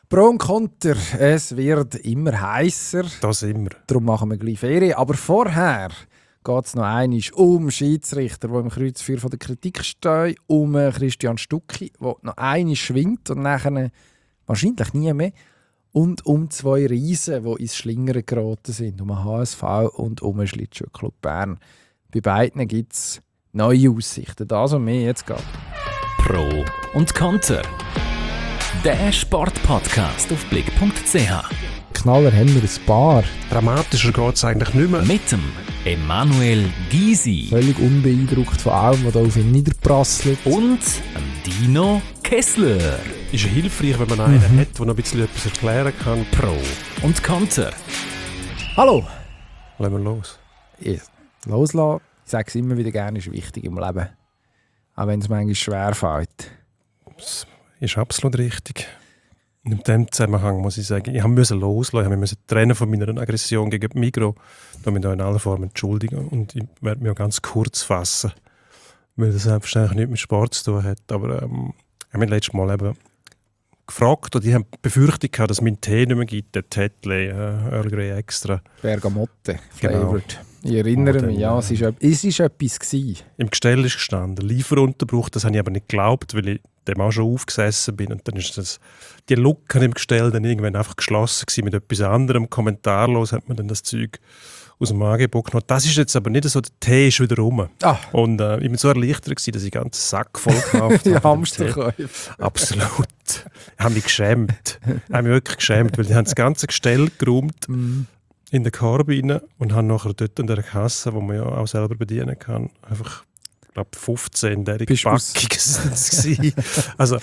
Pro und Konter, es wird immer heißer. Das immer. Darum machen wir gleich Ferien. Aber vorher geht es noch einmal um Schiedsrichter, die im Kreuzfeuer von der Kritik stehen, um Christian Stucki, der noch einmal schwingt und nachher wahrscheinlich nie mehr, und um zwei Riesen, die ins Schlingern geraten sind, um den HSV und um den Schlittschuhclub Bern. Bei beiden gibt es neue Aussichten. Das und mehr jetzt geht. Pro und Konter. Der Sportpodcast auf blick.ch. Knaller haben wir ein paar. Dramatischer geht es eigentlich nicht mehr. Mit dem Emanuel Gysi Völlig unbeeindruckt von allem, was da auf ihn niederprasselt. und dem Dino Kessler. Ist ja hilfreich, wenn man einen hat, der noch ein bisschen etwas erklären kann. Pro und Konter. Hallo! Lassen wir los. Loslassen, ich sage es immer wieder gerne, ist wichtig im Leben. Auch wenn es manchmal schwer fällt. Das ist absolut richtig. In diesem Zusammenhang muss ich sagen, ich musste loslassen, ich musste trennen von meiner Aggression gegen die Migros. Da muss ich in aller Form entschuldigen und ich werde mich auch ganz kurz fassen, weil das selbstverständlich nichts mit Sport zu tun hat. Aber ich habe mich letztes Mal eben gefragt und ich habe die Befürchtung gehabt, dass es meinen Tee nicht mehr gibt, der Tetley, Earl Grey Extra. Bergamotte, Genau. flavored. Ich erinnere mich, ja, es war etwas gewesen. Im Gestell ist gestanden, Lieferunterbruch, das habe ich aber nicht geglaubt, weil ich dem auch schon aufgesessen bin. Und dann ist die Lücke im Gestell dann irgendwann einfach geschlossen gewesen mit etwas anderem. Kommentarlos hat man dann das Zeug aus dem Angebot genommen. Das ist jetzt aber nicht so, der Tee ist wieder rum. Ah. Und ich war so erleichtert gewesen, dass ich einen ganzen Sack voll gekauft Die habe. Hamsterkäufe. Absolut. Ich habe mich geschämt. Ich habe mich wirklich geschämt, weil die haben das ganze Gestell geräumt in den Korb rein und haben nachher dort an der Kasse, wo man ja auch selber bedienen kann, einfach, ich glaube, 15 derige Packungen sind es gewesen. Also,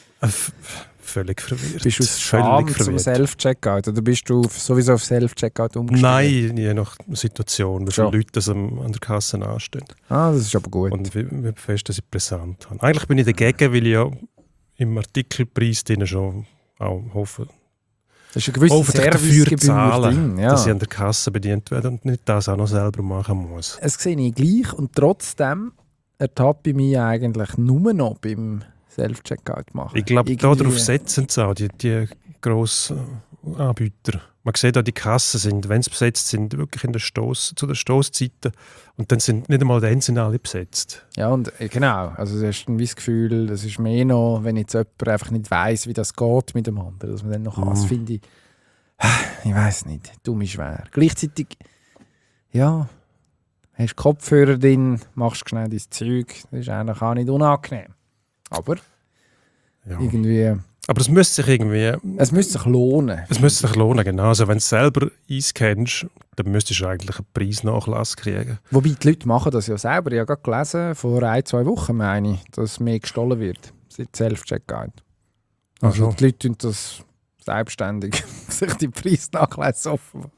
völlig verwirrt. Bist du aus Scham zum Self-Checkout oder bist du sowieso auf Self-Checkout umgestiegen? Nein, je nach Situation, wie viele Ja. Leute das an der Kasse anstehen. Ah, das ist aber gut. Und wie fest dass ich präsent habe. Eigentlich bin ich dagegen, weil ich ja im Artikelpreis drin schon auch hoffe, das ist eine gewisse Servicegebühr zahlen, drin. Ja. dass ich an der Kasse bedient werde und nicht das auch noch selber machen muss. Es sehe ich gleich und trotzdem ertappe ich mich eigentlich nur noch beim Self-Checkout machen. Ich glaube, Irgendwie- darauf setzen sie auch, die grossen Anbieter. Man sieht auch, die Kassen sind, wenn sie besetzt sind, wirklich zu den Stosszeiten. Und dann sind nicht einmal dann sind alle besetzt. Ja, und genau. Also du hast ein das Gefühl, das ist mehr noch, wenn jetzt jemand einfach nicht weiss, wie das geht mit dem anderen, dass man dann noch Hass finde ich weiss nicht, dumm ist schwer. Gleichzeitig, ja, hast Kopfhörer drin, machst schnell dein Zeug, das ist eigentlich auch nicht unangenehm. Aber Ja. irgendwie, Aber es müsste sich irgendwie... es müsste sich lohnen. Es müsste sich lohnen, genau. Also wenn du es selber einscannst, dann müsstest du eigentlich einen Preisnachlass kriegen. Wobei die Leute machen das ja selber. Ich habe gerade gelesen, vor 1-2 Wochen meine ich, dass mehr gestohlen wird. Seit Self-Checkout. Also Ach so. die Leute tun das selbstständig sich die Preisnachlässe offenbar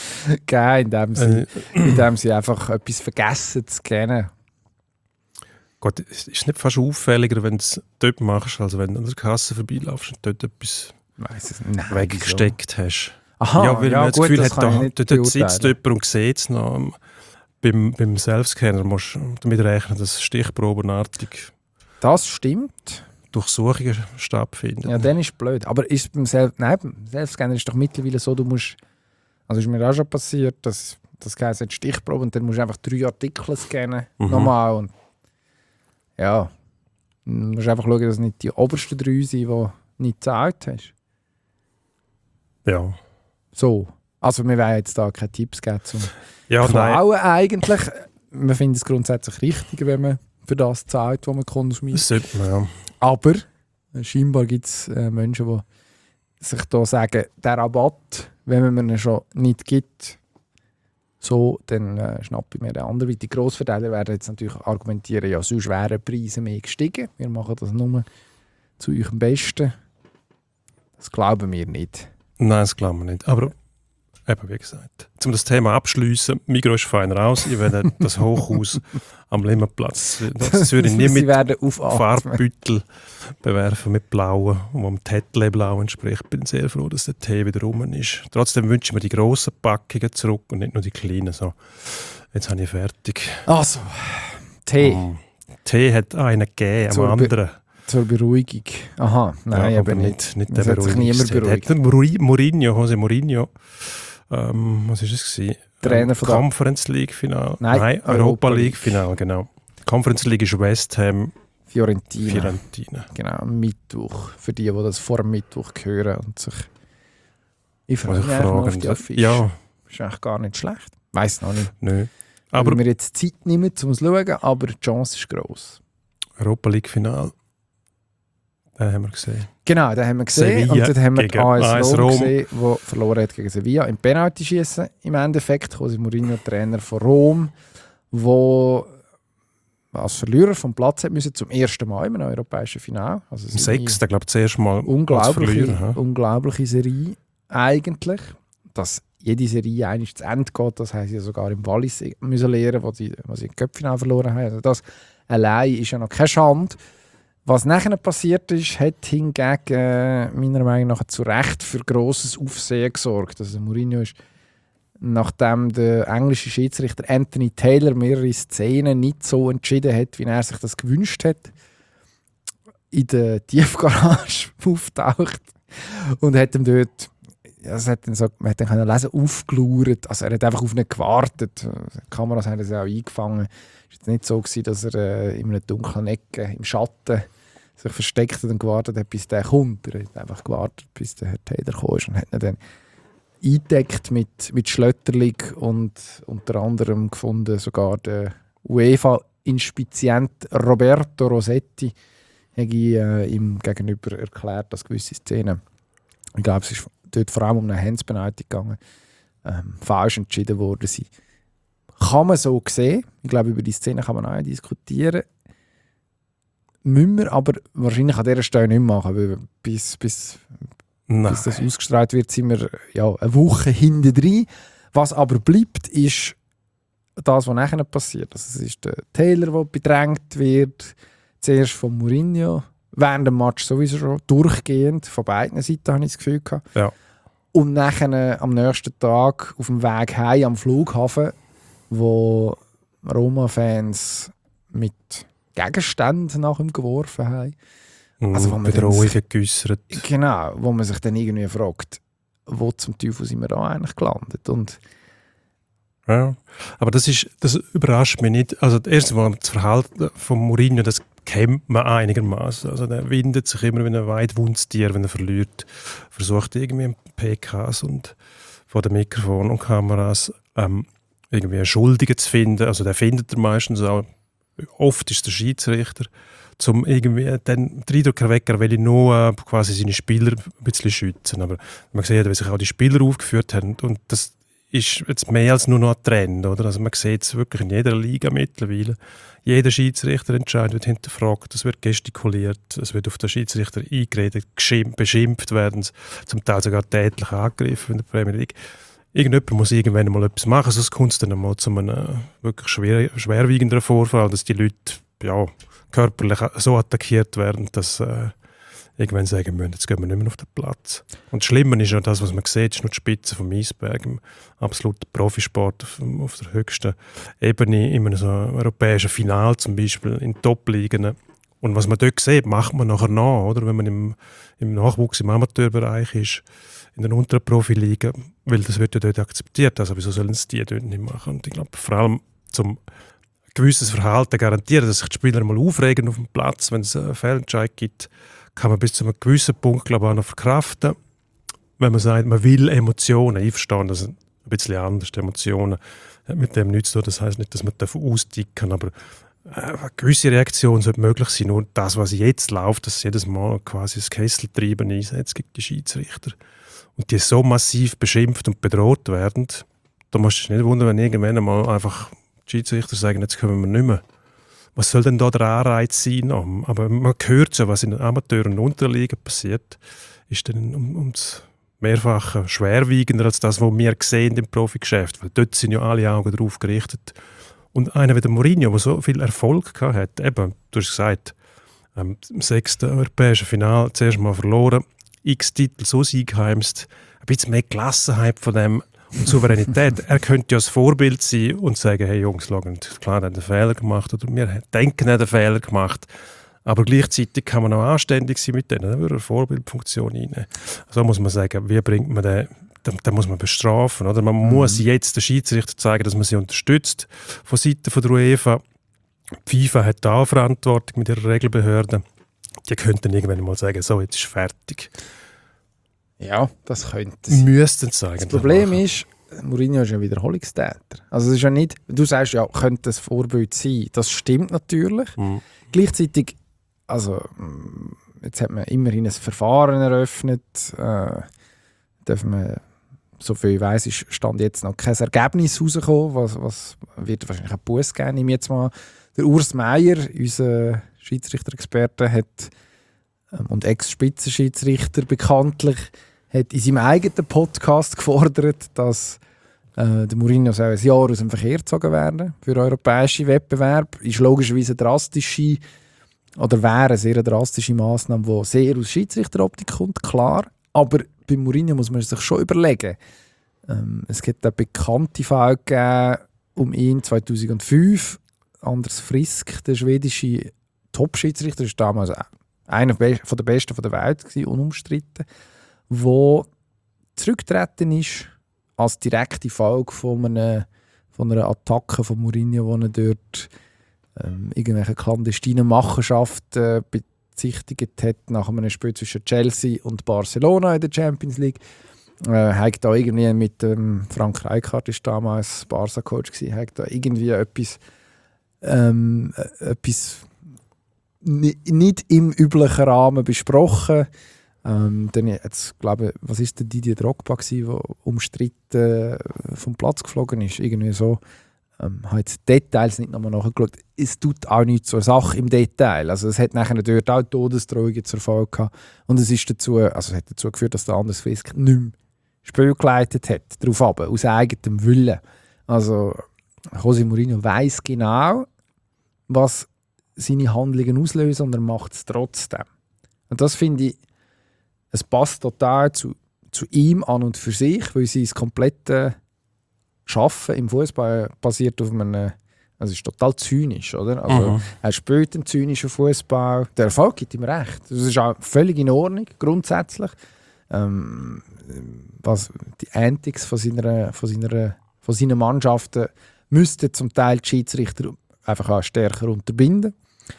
geben, indem sie einfach etwas vergessen zu scannen. Gott, es ist nicht fast auffälliger, wenn du es dort machst, als wenn du an der Kasse vorbeilaufst und dort etwas Weiss es nicht. Nein, weggesteckt hast. Aha, Ja, weil man das gut, Gefühl das hat, kann ich nicht dort sitzt beurteilen. jemand und sieht es noch. Beim Selfscanner musst du damit rechnen, dass stichprobenartig Das stimmt. Durchsuchungen stattfinden. Ja, dann ist es blöd. Aber ist beim Selfscanner ist doch mittlerweile so, du musst, also ist mir auch schon passiert, dass das heisst Stichprobe und dann musst du einfach 3 Artikel scannen, nochmal. Und ja, du musst einfach schauen, dass nicht die obersten 3 sind, die du nicht gezahlt hast. Ja. So. Also wir wollen jetzt da keine Tipps geben zum Ja, nein. Klauen eigentlich. Wir finden es grundsätzlich richtig, wenn man für das zahlt, was man konsumiert. Das sollte man, ja. Aber scheinbar gibt es Menschen, die sich da sagen, der Rabatt, wenn man ihn schon nicht gibt, so, dann schnappe ich mir den anderen. Die Grossverteiler werden jetzt natürlich argumentieren, ja, sonst wären die Preise mehr gestiegen. Wir machen das nur zu eurem Besten. Das glauben wir nicht. Nein, das glauben wir nicht. Aber eben, wie gesagt, um das Thema abschliessen, Migros ist fein raus. Ich werde das Hochhaus am Limmerplatz, das würde ich nie Sie mit werden aufatmen. Farbbüttel bewerfen, mit blauen, wo am Tetley blau entspricht. Ich bin sehr froh, dass der Tee wieder rum ist. Trotzdem wünsche ich mir die grossen Packungen zurück und nicht nur die kleinen. So, jetzt habe ich fertig. Also, Tee. Tee hat einen gegeben, am anderen. Zur Beruhigung. Aha, nein, Ja, aber aber nicht. nicht Das der hat sich niemand beruhigt. José Mourinho, was war es? Trainer von der- Conference League Final. Nein, Europa Europa League League. Final, genau. Conference League ist West Ham, Fiorentina. Fiorentina. Genau, am Mittwoch. Für die das vor dem Mittwoch hören und sich... Ich frage Also mich eigentlich mal auf fragen, die Affiche. ja, Ist eigentlich gar nicht schlecht. Weiss noch nicht. nö. Aber Aber wir jetzt Zeit nehmen, um es zu schauen, aber die Chance ist gross. Europa League Final, den haben wir gesehen. Genau, den haben wir gesehen. Sevilla und dann haben wir die gegen AS AS Rom Rom. gesehen, die verloren hat gegen Sevilla. Im Penalty-Schießen im Endeffekt. José Mourinho, Trainer von Rom, der als Verlierer vom Platz hat müssen, zum ersten Mal im europäischen Finale. Also Im 6. glaube ich, das erste Mal als unglaubliche, Verlierer. Ja. unglaubliche Serie eigentlich. Dass jede Serie eigentlich zu Ende geht, das haben sie ja sogar im Wallis müssen lernen, wo sie im Cup-Finale verloren haben. Also das allein ist ja noch keine Schande. Was nachher passiert ist, hat hingegen meiner Meinung nach zu Recht für grosses Aufsehen gesorgt. Also Mourinho ist, nachdem der englische Schiedsrichter Anthony Taylor mehrere Szenen nicht so entschieden hat, wie er sich das gewünscht hat, in der Tiefgarage auftaucht und hat ihm dort, also man hat dann können lesen, aufgelauert. Also er hat einfach auf ihn gewartet. Die Kameras haben das auch eingefangen. Es war jetzt nicht so gewesen, dass er in einer dunklen Ecke im Schatten sich versteckt hat und gewartet hat, bis der kommt. Er hat einfach gewartet, bis der Herr Taylor kam und hat ihn dann eingedeckt mit Schlötterling und unter anderem gefunden sogar der UEFA-Inspizient Roberto Rossetti hat ihm gegenüber erklärt, dass gewisse Szenen, ich glaube, es ist dort vor allem um eine Handspenalty gegangen, falsch entschieden worden sind. Kann man so sehen. Ich glaube, über die Szene kann man auch diskutieren. Müssen wir aber wahrscheinlich an dieser Stelle nicht machen, weil bis das ausgestrahlt wird, sind wir ja eine Woche hinten drin. Was aber bleibt, ist das, was nachher passiert. Also es ist der Taylor, der bedrängt wird, zuerst von Mourinho, während dem Match sowieso schon durchgehend, von beiden Seiten habe ich das Gefühl gehabt. Ja. Und nachher am nächsten Tag auf dem Weg heim am Flughafen, wo Roma-Fans mit Gegenständen nach ihm geworfen haben. Also, wo man Bedrohungen geäussert. Genau, wo man sich dann irgendwie fragt, wo zum Teufel sind wir da eigentlich gelandet? Und Ja. Aber das überrascht mich nicht. Also das erste Mal das Verhalten von Mourinho, das kennt man einigermaßen. Also der windet sich immer wie ein weitwundes Tier, wenn er verliert. Versucht irgendwie in PKs und vor dem Mikrofon und Kameras irgendwie einen Schuldigen zu finden. Also der findet er meistens auch. Oft ist der Schiedsrichter, um irgendwie den Eindruck erwecken, will nur quasi seine Spieler ein bisschen schützen. Aber man sieht, wie sich auch die Spieler aufgeführt haben. Und das ist jetzt mehr als nur noch ein Trend. Oder? Also man sieht es wirklich in jeder Liga mittlerweile. Jeder Schiedsrichterentscheid wird hinterfragt, es wird gestikuliert, es wird auf den Schiedsrichter eingeredet, beschimpft werden, zum Teil sogar tätlich angegriffen in der Premier League. Irgendjemand muss irgendwann mal etwas machen, sonst kommt es dann mal zu einem wirklich schwerwiegenderen Vorfall, dass die Leute körperlich so attackiert werden, dass irgendwann sagen müssen, jetzt gehen wir nicht mehr auf den Platz. Und das Schlimme ist ja das, was man sieht, ist nur die Spitze vom Eisberg, im absoluten Profisport auf der höchsten Ebene, in einem so europäischen Finale zum Beispiel, in Top-Ligen. Und was man dort sieht, macht man nachher nach, oder? Wenn man im Nachwuchs, im Amateurbereich ist, in den unteren Profiligen, weil das wird ja dort akzeptiert. Also wieso sollen es die dort nicht machen? Und ich glaube, vor allem zum gewisses Verhalten garantieren, dass sich die Spieler mal aufregen auf dem Platz, wenn es einen Fehlentscheid gibt, kann man bis zu einem gewissen Punkt, glaube ich, auch noch verkraften. Wenn man sagt, man will Emotionen, ich verstehe das ein bisschen anders, die Emotionen mit dem nichts zu tun. Das heisst nicht, dass man ausdicken darf, aber eine gewisse Reaktion sollte möglich sein. Nur das, was jetzt läuft, dass jedes Mal quasi das Kesseltreiben einsetzt gegen die Schiedsrichter und die so massiv beschimpft und bedroht werden, da musst du dich nicht wundern, wenn irgendwann einmal einfach die Schiedsrichter sagen, jetzt können wir nicht mehr. Was soll denn da der Anreiz sein? Aber man hört ja, was in den Amateur- und Unterligen passiert, ist dann um das Mehrfache schwerwiegender als das, was wir sehen im Profigeschäft. Weil dort sind ja alle Augen drauf gerichtet. Und einer wie der Mourinho, der so viel Erfolg hatte, eben, du hast gesagt, im 6. europäischen Finale zuerst mal verloren, x Titel so siegheimst, ein bisschen mehr Gelassenheit von dem und Souveränität. Er könnte ja das Vorbild sein und sagen, hey Jungs, klar, er hat einen Fehler gemacht oder wir denken, er hat einen Fehler gemacht, Aber gleichzeitig kann man auch anständig sein mit denen, dann würde eine Vorbildfunktion rein. So muss man sagen, wie bringt man den, den muss man bestrafen. Oder? Man muss jetzt den Schiedsrichter zeigen, dass man sie unterstützt von Seiten von der UEFA. Die FIFA hat da auch Verantwortung mit ihrer Regelbehörde. Die könnten irgendwann mal sagen, so, jetzt ist fertig. Ja, das könnte es. Müssten es sagen. Das Problem ist, Mourinho ist ein Wiederholungstäter. Also es ist ja nicht, du sagst ja, könnte ein Vorbild sein. Das stimmt natürlich. Gleichzeitig, also jetzt hat man immerhin ein Verfahren eröffnet. Dürfen wir, so viel ich weiss, ist Stand jetzt noch kein Ergebnis rausgekommen. Was wird wahrscheinlich einen Buß geben. Nehmen jetzt mal der Urs Meier, unser Schiedsrichter-Experte, hat und Ex-Spitzenschiedsrichter bekanntlich, hat in seinem eigenen Podcast gefordert, dass der Mourinho soll ein Jahr aus dem Verkehr gezogen werden für europäische Wettbewerb. Ist logischerweise wäre eine sehr drastische Massnahme, die sehr aus Schiedsrichteroptik kommt, klar. Aber bei Mourinho muss man sich schon überlegen. Es gibt eine bekannte Fall gegeben um ihn 2005. Anders Frisk, der schwedische Top-Schiedsrichter, ist damals einer der besten der Welt gewesen, unumstritten, der zurückgetreten ist als direkte Folge von einer Attacke von Mourinho, wo er dort irgendwelche clandestinen Machenschaften bezichtigt hat nach einem Spiel zwischen Chelsea und Barcelona in der Champions League. Hat da irgendwie mit Frank Rijkaard, ist damals Barca-Coach gewesen, hat da irgendwie etwas nicht im üblichen Rahmen besprochen. Dann jetzt, glaube, was ist der Didier Drogba gsi, der umstritten vom Platz geflogen ist, irgendwie so. Habe jetzt Details nicht nochmal nachgeschaut. Es tut auch nicht so eine Sache im Detail. Also es hat nachher dort auch Todesdrohungen zur Folge gehabt. Und es ist hat dazu geführt, dass der Anders Frisk nicht mehr Spiel geleitet hat, darauf runter, aus eigenem Willen. Also José Mourinho weiss genau, was seine Handlungen auslösen, und er macht es trotzdem. Und das finde ich, es passt total zu ihm an und für sich, weil sein komplettes Schaffen im Fußball basiert auf einem, also es ist total zynisch, oder? Also er spielt einen zynischen Fußball. Der Erfolg gibt ihm recht. Das ist auch völlig in Ordnung, grundsätzlich. Was die Antics von seinen Mannschaften müssten zum Teil die Schiedsrichter einfach auch stärker unterbinden.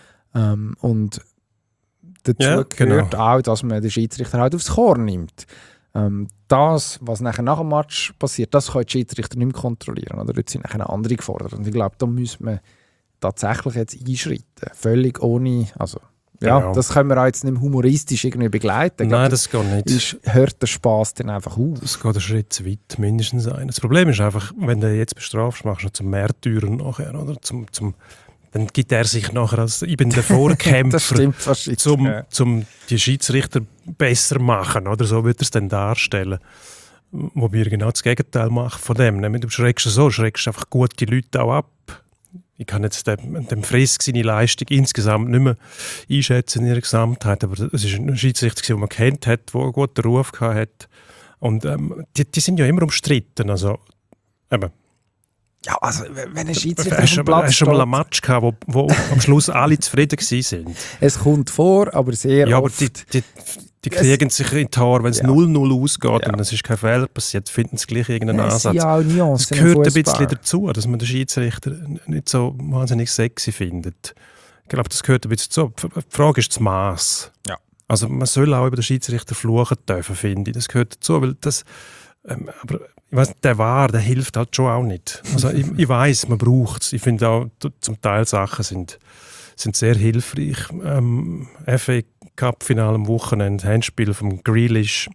Und dazu gehört auch, dass man den Schiedsrichter halt aufs Korn nimmt. Das, was nach dem Match passiert, das können die Schiedsrichter nicht mehr kontrollieren. Oder dort sind nachher andere gefordert. Und ich glaube, da müssen wir tatsächlich jetzt einschreiten. Völlig ohne... Also, ja, das können wir auch jetzt nicht humoristisch irgendwie begleiten. Nein, das geht nicht. Hört der Spass dann einfach auf. Das geht einen Schritt zu weit, mindestens ein. Das Problem ist einfach, wenn du jetzt bestrafst, machst du zum Märtyrer nachher, oder? Dann gibt er sich nachher als ich bin der Vorkämpfer, zum die Schiedsrichter besser machen, oder so wird er es dann darstellen. Wobei er genau das Gegenteil macht von dem. Du schreckst einfach gute Leute auch ab. Ich kann jetzt dem Frisk seine Leistung insgesamt nicht mehr einschätzen in ihrer Gesamtheit, aber es ist ein Schiedsrichter, den man kennt hat, der einen guten Ruf hatte. Und die sind ja immer umstritten. Also, eben. Ja, also wenn ein Schiedsrichter auf dem Platz steht... Hast du schon mal einen Match gehabt, wo am Schluss alle zufrieden waren? Es kommt vor, aber sehr ja, oft... Aber die kriegen sich in die Haare, wenn es 0-0 ausgeht und es ist kein Fehler passiert, finden sie gleich irgendeinen Ansatz. Ja, das gehört ein bisschen dazu, dass man den Schiedsrichter nicht so wahnsinnig sexy findet. Ich glaube, das gehört ein bisschen dazu. Die Frage ist das Maß. Ja. Also man soll auch über den Schiedsrichter fluchen dürfen, finde ich. Das gehört dazu, weil das... aber ich weiss, der hilft halt schon auch nicht. Also ich weiss, man braucht es. Ich finde auch, zum Teil Sachen sind sehr hilfreich. FA Cup-Finale am Wochenende, Handspiel vom Grealish.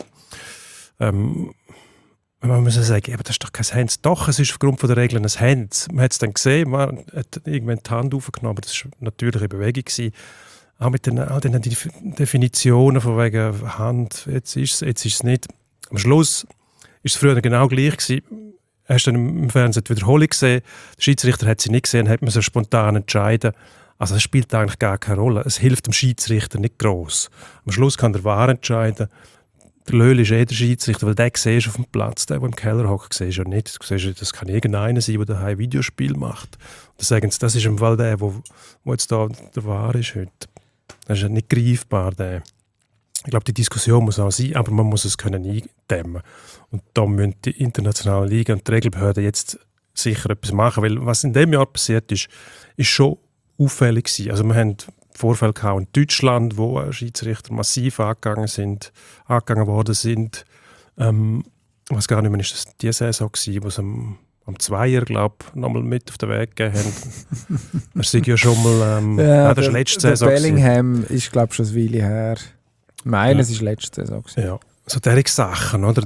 Man muss ja sagen, aber das ist doch kein Hand. Doch, es ist aufgrund der Regeln ein Hand. Man hat es dann gesehen, man hat irgendwann die Hand aufgenommen, aber das war eine natürliche Bewegung gewesen. Auch mit all den Definitionen von wegen Hand, jetzt ist es nicht. Am Schluss ist es früher genau gleich gewesen. Hast du dann im Fernsehen die Wiederholung gesehen, der Schiedsrichter hat sie nicht gesehen, hat man so spontan entscheiden. Also das spielt eigentlich gar keine Rolle. Es hilft dem Schiedsrichter nicht gross. Am Schluss kann der VAR entscheiden. Der Löhl ist der Schiedsrichter, weil den siehst du auf dem Platz, der im Keller hockt, siehst du ja nicht. Du siehst, das kann irgendeiner sein, der daheim Videospiel macht. Und dann sagen sie, das ist im Fall der, wo jetzt da der VAR ist heute. Das ist ja nicht greifbar. Ich glaube, die Diskussion muss auch sein, aber man muss es können eindämmen. Und da müssen die internationalen Ligen und die Regelbehörden jetzt sicher etwas machen, weil was in diesem Jahr passiert ist schon auffällig gewesen. Also wir haben Vorfälle in Deutschland, wo Schiedsrichter massiv angegangen worden sind. Ich weiß gar nicht mehr, ist das die Saison gewesen, wo es am Zweier, glaube ich, nochmal mit auf den Weg gegeben haben. Das ist ja schon mal das war letzte Saison. Bellingham ist, glaube ich, schon eine Weile her. Ich meine, es war letzte Saison. Ja, so derige Sachen, oder?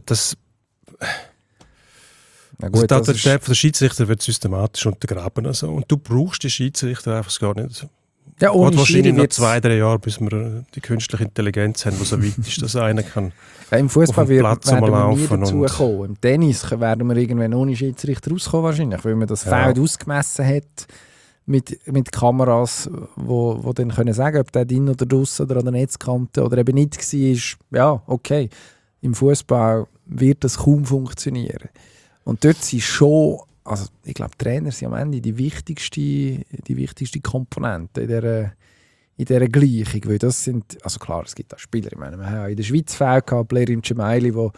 Na gut, also der Autorität der Schiedsrichter wird systematisch untergraben. Also. Und du brauchst die Schiedsrichter einfach gar nicht. Ja, ohne wahrscheinlich noch 2-3 Jahre, bis wir die künstliche Intelligenz haben, die so weit ist, dass einer kann im Fußball werden wir nie laufen dazu kommen. Im Tennis werden wir irgendwann ohne Schiedsrichter rauskommen wahrscheinlich, weil man das Feld ausgemessen hat mit Kameras, wo dann können sagen, ob der drin oder draussen oder an der Netzkante oder eben nicht war. Ja, okay. Im Fußball wird das kaum funktionieren. Und dort sind schon, also ich glaube, Trainer sind am Ende die wichtigste Komponente in dieser Gleichung. Weil das sind, also klar, es gibt auch Spieler, ich meine, wir haben in der Schweiz Fälle gehabt, Blerim Cemaili, der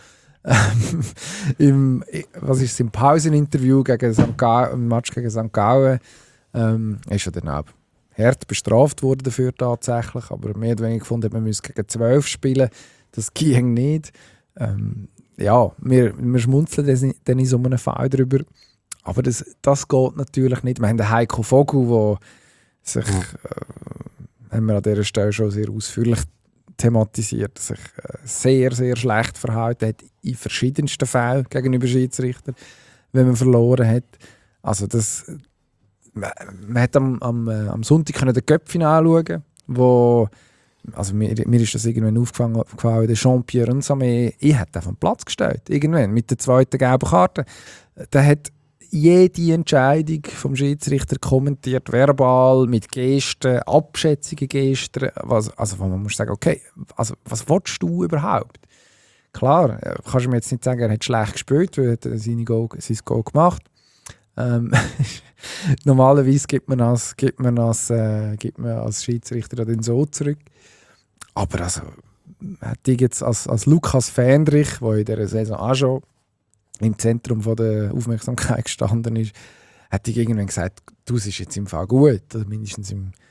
im Pauseninterview im Match gegen St. Gallen ist ja dann auch hart bestraft worden dafür tatsächlich, aber mehr oder weniger gefunden, man müsse gegen 12 spielen. Das ging nicht. Ja, wir schmunzeln dann in so einem Fall drüber. Aber das geht natürlich nicht. Wir haben den Heiko Vogel, der sich, haben wir an dieser Stelle schon sehr ausführlich thematisiert, sich sehr, sehr schlecht verhalten hat in verschiedensten Fällen gegenüber Schiedsrichtern, wenn man verloren hat. Also man hat am Sonntag den Köpfchen anschauen, wo also mir ist das irgendwann aufgefallen, der Jean-Pierre Nsame, ich hätte auf den Platz gestellt, irgendwann, mit der zweiten gelben Karte. Der hat jede Entscheidung vom Schiedsrichter kommentiert, verbal, mit Gesten, abschätzige Gesten, wo man muss sagen, okay, also was willst du überhaupt? Klar, kannst du mir jetzt nicht sagen, er hat schlecht gespielt, weil er sein Goal gemacht. Normalerweise gibt man als Schiedsrichter dann so zurück. Aber also, hätte ich jetzt als Lukas Fähnrich, der in dieser Saison auch schon im Zentrum von der Aufmerksamkeit gestanden ist, hätte ich irgendwann gesagt, du, es ist jetzt im Fall gut. Also mindestens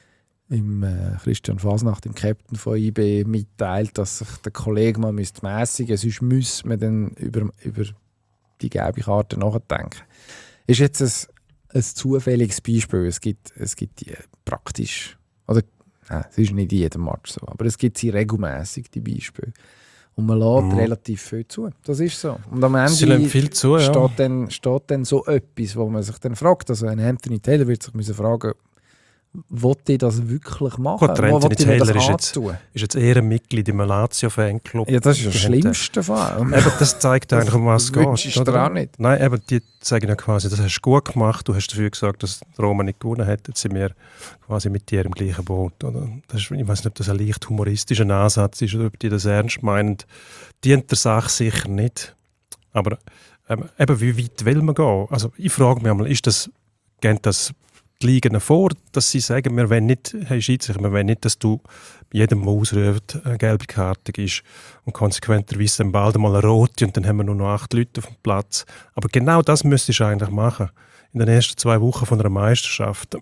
im Christian Fasnacht, dem Captain von IB, mitteilt, dass sich der Kollege mal mässigen müsste, sonst müsste man dann über die gelbe Karte nachdenken. Ist jetzt ein zufälliges Beispiel. Es gibt die praktisch, oder es ist nicht in jedem Match so, aber es gibt sie regelmäßig, die Beispiele. Und man lässt relativ viel zu. Das ist so. Und am Ende viel zu, steht dann so etwas, wo man sich dann fragt. Also ein Anthony Taylor wird sich fragen, wollte ich das wirklich machen? Gut, Anthony Taylor ist jetzt eher ein Mitglied im Lazio-Fanclub. Ja, das ist das Schlimmste von allem. Das zeigt eigentlich, um was es geht. Oder auch nicht. Nein, eben, die sagen ja quasi, das hast du gut gemacht, du hast dafür gesagt, dass Roma nicht gewonnen hat, jetzt sind wir quasi mit dir im gleichen Boot. Oder? Das ist, ich weiß nicht, ob das ein leicht humoristischer Ansatz ist oder ob die das ernst meinen. Dient der Sache sicher nicht. Aber eben, wie weit will man gehen? Also ich frage mich einmal, geht das die Ligen vor, dass sie sagen, wir wollen nicht, hey Schiedsrichter, wir wollen nicht, dass du jedem, der ausruft, eine gelbe Karte gibst und konsequenterweise dann bald mal eine rote und dann haben wir nur noch 8 Leute auf dem Platz. Aber genau das müsstest du eigentlich machen. In den ersten 2 Wochen von einer Meisterschaft,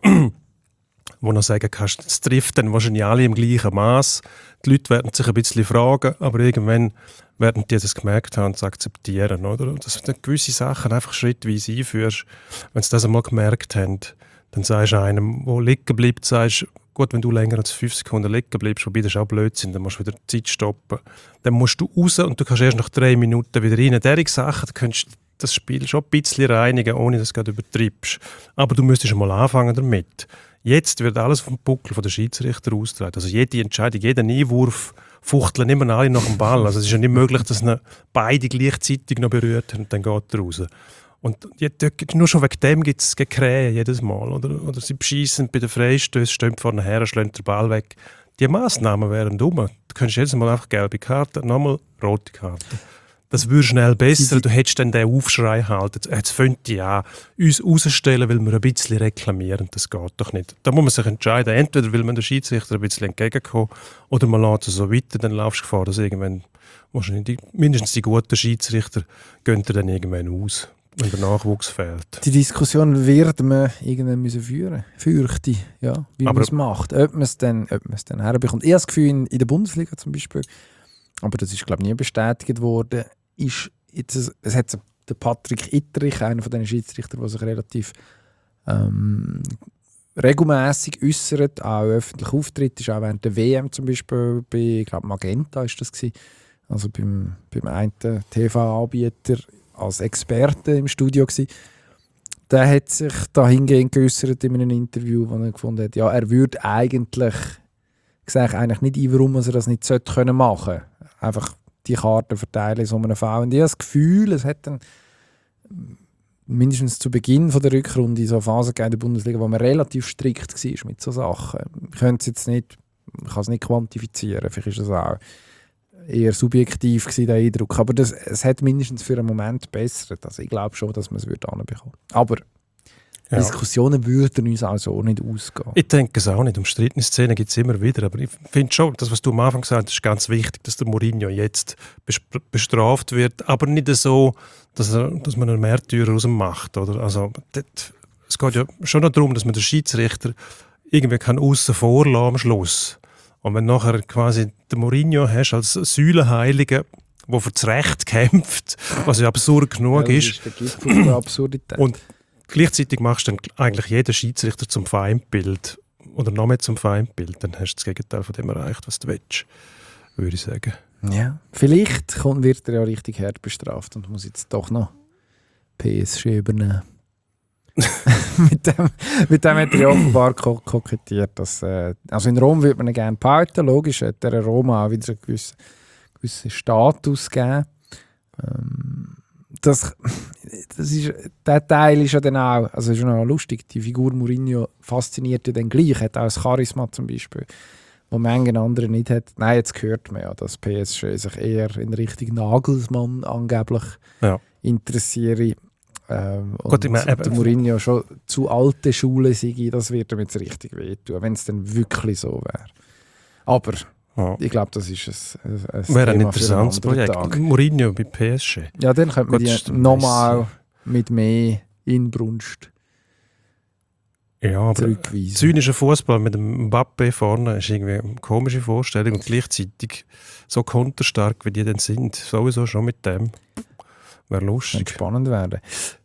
wo du sagen kannst, es trifft dann wahrscheinlich alle im gleichen Maß. Die Leute werden sich ein bisschen fragen, aber irgendwann werden die das gemerkt haben und es akzeptieren. Oder? Dass du gewisse Sachen einfach schrittweise einführst. Wenn sie das einmal gemerkt haben, dann sagst du einem, der liegen bleibt, sagst, gut, wenn du länger als 5 Sekunden liegen bleibst, wobei das ist auch Blödsinn, dann musst du wieder die Zeit stoppen. Dann musst du raus und du kannst erst nach 3 Minuten wieder rein. Derige Sachen, da könntest du das Spiel schon ein bisschen reinigen, ohne dass du übertreibst. Aber du müsstest mal anfangen damit. Jetzt wird alles vom Buckel der Schiedsrichter ausgetragen. Also jede Entscheidung, jeder Einwurf fuchteln immer alle nach dem Ball. Also es ist ja nicht möglich, dass beide gleichzeitig noch berührt haben und dann geht er raus. Und nur schon wegen dem gibt es Krähen jedes Mal. Oder sie beschießen bei den Freistößen, stehen vorne her, schlagen den Ball weg. Die Massnahmen wären dumm. Du könntest jedes Mal einfach gelbe Karte, nochmal rote Karte. das würde schnell besser. Du hättest dann den Aufschrei halt. Jetzt fängt die an, uns rausstellen, weil wir ein bisschen reklamieren. Das geht doch nicht. Da muss man sich entscheiden. Entweder will man den Schiedsrichter ein bisschen entgegenkommen oder man lässt es so weiter. Dann laufst du Gefahr, dass irgendwann wahrscheinlich mindestens die guten Schiedsrichter gehen dann irgendwann aus, wenn der Nachwuchs fehlt. Die Diskussion wird man irgendwann müssen führen, fürchte ich, ja, wie man es macht, ob man es dann herbekommt. Ich habe das Gefühl, in der Bundesliga zum Beispiel, aber das ist, glaube ich, nie bestätigt worden, es hat der Patrick Ittrich, einer von den Schiedsrichtern, der sich relativ regelmässig äußert, auch öffentlich auftritt, ist auch während der WM zum Beispiel bei, ich glaube, Magenta ist das gewesen, also beim einen TV-Anbieter als Experte im Studio gewesen. Der hat sich dahingehend geäußert in einem Interview, wo er gefunden hat, ja, er würde eigentlich nicht ein, warum er das nicht machen sollte. Einfach die Karten verteilen in so einem Fall. Und ich habe das Gefühl, es hat dann mindestens zu Beginn von der Rückrunde so Phasen in der Bundesliga, wo man relativ strikt war mit solchen Sachen. Ich kann es nicht quantifizieren, vielleicht ist das auch eher subjektiv gewesen, der Eindruck. Aber es hat mindestens für einen Moment bessert. Also ich glaube schon, dass man es anbekommen würde. Aber Diskussionen würden uns also auch nicht ausgehen. Ich denke es auch nicht. Umstrittene Szenen gibt es immer wieder. Aber ich finde schon, das, was du am Anfang gesagt hast, ist ganz wichtig, dass der Mourinho jetzt bestraft wird. Aber nicht so, dass man einen Märtyrer aus ihm macht. Oder? Also, es geht ja schon noch darum, dass man den Schiedsrichter irgendwie aussen vor lassen am Schluss. Und wenn nachher quasi den Mourinho hast als Säulenheiligen, der für das Recht kämpft, was ja absurd genug ist. Das ist der Gipfel der Absurdität. Und gleichzeitig machst du dann eigentlich jeden Schiedsrichter zum Feindbild oder noch mehr zum Feindbild. Dann hast du das Gegenteil von dem erreicht, was du willst, würde ich sagen. Ja, vielleicht wird er ja richtig hart bestraft und muss jetzt doch noch PSG übernehmen. mit dem hat er ja offenbar kokettiert. Also in Rom würde man ihn gerne behalten. Logisch hat der Roma auch wieder einen gewissen Status gegeben. Der Teil ist ja dann auch, also ist ja noch lustig, die Figur Mourinho fasziniert ja dann gleich, hat auch das Charisma zum Beispiel, wo manche andere nicht hat. Nein, jetzt hört man ja, dass PSG sich eher in Richtung Nagelsmann angeblich interessiere. Und der Mourinho schon zu alte Schule sei, das wird ihm jetzt richtig wehtun, wenn es dann wirklich so wäre. Aber ich glaube, das ist ein wäre ein interessantes Projekt. Tag. Mourinho bei PSG. Ja, dann könnte man die nochmal mit mehr Inbrunst zurückweisen. Zynischer Fußball mit dem Mbappé vorne ist irgendwie eine komische Vorstellung und gleichzeitig so konterstark, wie die dann sind. Sowieso schon mit dem. Wäre lustig. Könnte spannend werden.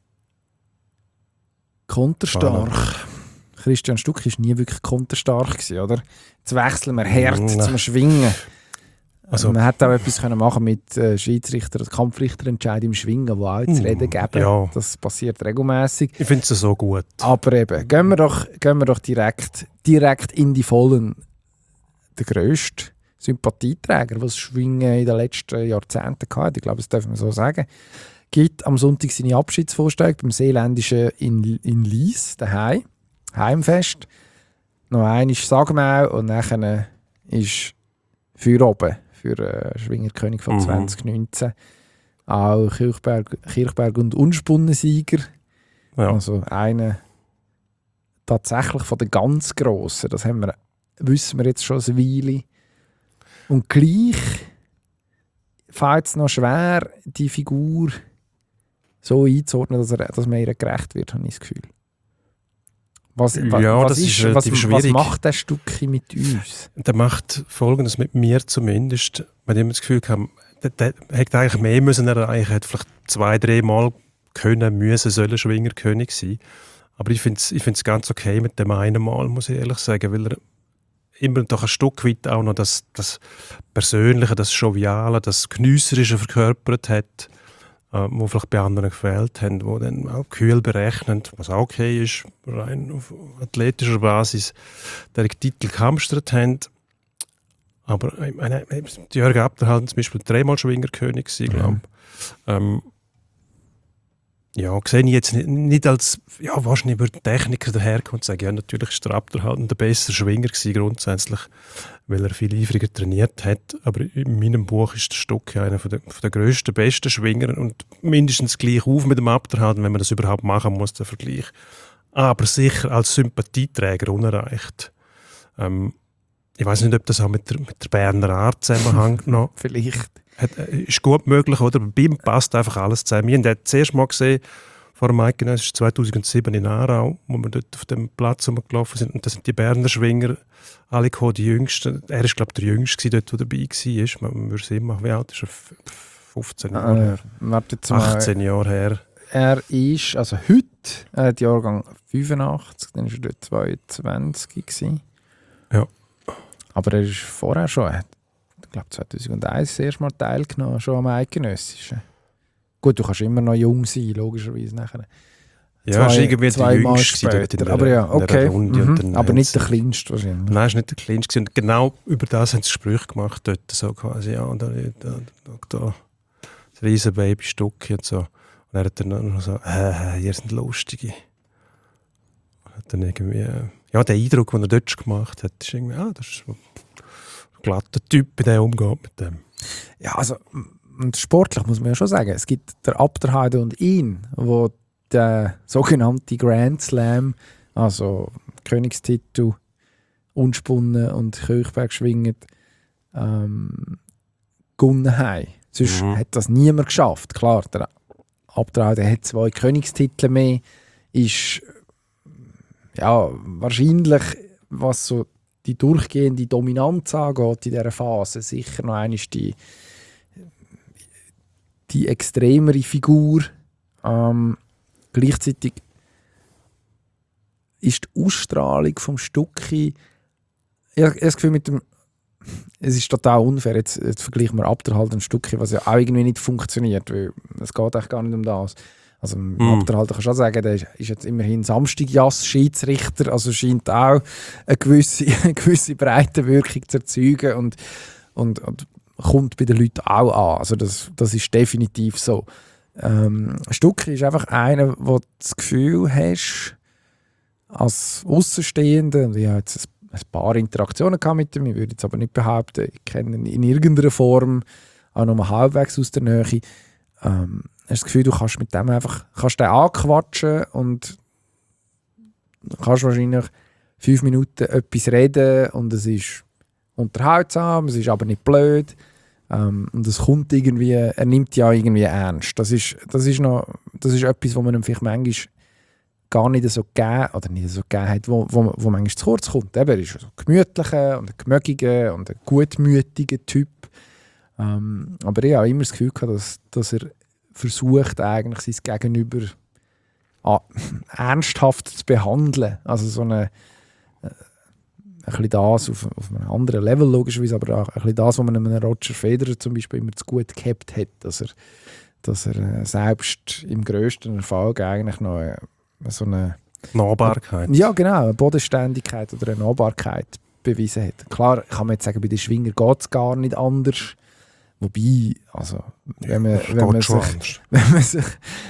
Konterstark. Christian Stuck war nie wirklich konterstark gewesen, oder? Jetzt wechseln wir hart zum Schwingen. Also, man hätte auch etwas machen mit Schiedsrichter, Kampfrichterentscheid im Schwingen, die auch zu reden geben. Ja. Das passiert regelmäßig. Ich finde es so gut. Aber eben, gehen wir doch direkt in die Vollen. Der grösste Sympathieträger, was Schwingen in den letzten Jahrzehnten hatte, ich glaube, das dürfen wir so sagen, gibt am Sonntag seine Abschiedsvorstellung beim Seeländischen in Lies, daheim. Heimfest. Noch einmal Sagmau und dann ist für oben, für Schwingerkönig von 2019. Auch Kirchberg und Unspunnensieger. Ja. Also einer tatsächlich von den ganz Grossen. Das wissen wir jetzt schon eine Weile. Und gleich fällt es noch schwer, die Figur so einzuordnen, dass man ihr gerecht wird, habe ich das Gefühl. Was macht das Stückchen mit uns? Der macht Folgendes mit mir zumindest. Mit dem das Gefühl gehabt, der hätte eigentlich mehr müssen erreichen, hätte vielleicht 2-3 Mal sollen Schwingerkönig sein. Aber ich finde es ganz okay mit dem einen Mal, muss ich ehrlich sagen, weil er immer doch ein Stück weit auch noch das Persönliche, das Joviale, das Geniesserische verkörpert hat, wo vielleicht bei anderen gefehlt haben, wo dann auch kühl berechnend, was auch okay ist, rein auf athletischer Basis, den Titel gehamstert haben. Aber ich meine, Jörg Abderhalden zum Beispiel 3-mal Schwingerkönig gewesen, glaube ich. Ja, sehe ich jetzt nicht als, ja, wahrscheinlich über den Techniker daherkommen und sagen, ja, natürlich ist der Abder halt ein besser Schwinger gewesen, grundsätzlich, weil er viel eifriger trainiert hat. Aber in meinem Buch ist der Stucki einer von der grössten, besten Schwinger und mindestens gleich auf mit dem Abder halt, wenn man das überhaupt machen muss, der Vergleich. Aber sicher als Sympathieträger unerreicht. Ich weiß nicht, ob das auch mit der Berner Art zusammenhängt noch. Vielleicht. Ist gut möglich, oder? Bei ihm passt einfach alles zusammen. Wir haben den zuerst mal gesehen, vor dem Eidgenöss, 2007 in Aarau, wo wir dort auf dem Platz rumgelaufen sind. Und da sind die Berner Schwinger alle gekommen, die Jüngsten. Er war, glaube ich, der Jüngste dort, der dabei war. Man würde sehen, wie alt ist er? 15 Jahre her. 18 Jahre her. Er ist, also heute, Jahrgang 85, dann war er dort 22 gewesen. Ja. Aber er ist vorher schon, ich glaube 2001 das erste Mal teilgenommen, schon am Eidgenössischen. Gut, du kannst immer noch jung sein, logischerweise nachher. Ja, ist irgendwie der Jüngste später, aber ja, okay. Aber nicht der der Kleinste wahrscheinlich. Nein, ist nicht der Kleinste. Und genau über das haben sie Gespräche gemacht dort, so quasi, ja, da das riesen Babystucki und so. Und er hat dann noch so, ihr sind Lustige. Und hat dann irgendwie, ja, der Eindruck, den er dort gemacht hat, ist irgendwie, das ist ein glatter Typ, der umgeht mit dem. Ja, also, und sportlich muss man ja schon sagen, es gibt der Abderheide und ihn, wo der sogenannte Grand Slam, also Königstitel, Unspunnen und Kirchberg schwingend, gewonnen haben. Sonst hat das niemand geschafft. Klar, der Abderheide hat 2 Königstitel mehr, ist ja wahrscheinlich, was so die durchgehende Dominanz angeht in dieser Phase, sicher noch einmal die extremere Figur. Gleichzeitig ist die Ausstrahlung vom Stucki, ich habe das Gefühl, es ist total unfair, jetzt vergleichen wir Abderhalter und Stucki, was ja auch irgendwie nicht funktioniert, weil es geht eigentlich gar nicht um das. Also im Abderhalter kann ich schon sagen, der ist jetzt immerhin Samstagjass-Schiedsrichter, also scheint auch eine gewisse breite Wirkung zu erzeugen und kommt bei den Leuten auch an. Also das ist definitiv so. Stucki ist einfach einer, wo du das Gefühl hast, als Aussenstehender, und ich habe jetzt ein paar Interaktionen gehabt mit ihm, ich würde jetzt aber nicht behaupten, ich kenne ihn in irgendeiner Form, auch noch mal halbwegs aus der Nähe, hast das Gefühl, du kannst mit dem einfach den anquatschen und kannst wahrscheinlich 5 Minuten etwas reden und es ist unterhaltsam, es ist aber nicht blöd und es kommt irgendwie, er nimmt ja irgendwie ernst. Das ist etwas, wo man ihm vielleicht manchmal gar nicht so gegeben hat, wo manchmal zu kurz kommt. Eben, er ist ein gemütlicher und ein gemögiger und ein gutmütiger Typ. Aber ich habe immer das Gefühl gehabt, dass er versucht, eigentlich sein Gegenüber ernsthaft zu behandeln. Also so ein bisschen das auf einem anderen Level logischerweise, aber auch ein bisschen das, was man einem Roger Federer zum Beispiel immer zu gut gehabt hat, dass er selbst im grössten Erfolg eigentlich noch so eine Nahbarkeit. Ja, genau, eine Bodenständigkeit oder eine Nahbarkeit bewiesen hat. Klar, kann man jetzt sagen, bei den Schwinger geht es gar nicht anders. Wobei, also, wenn man sich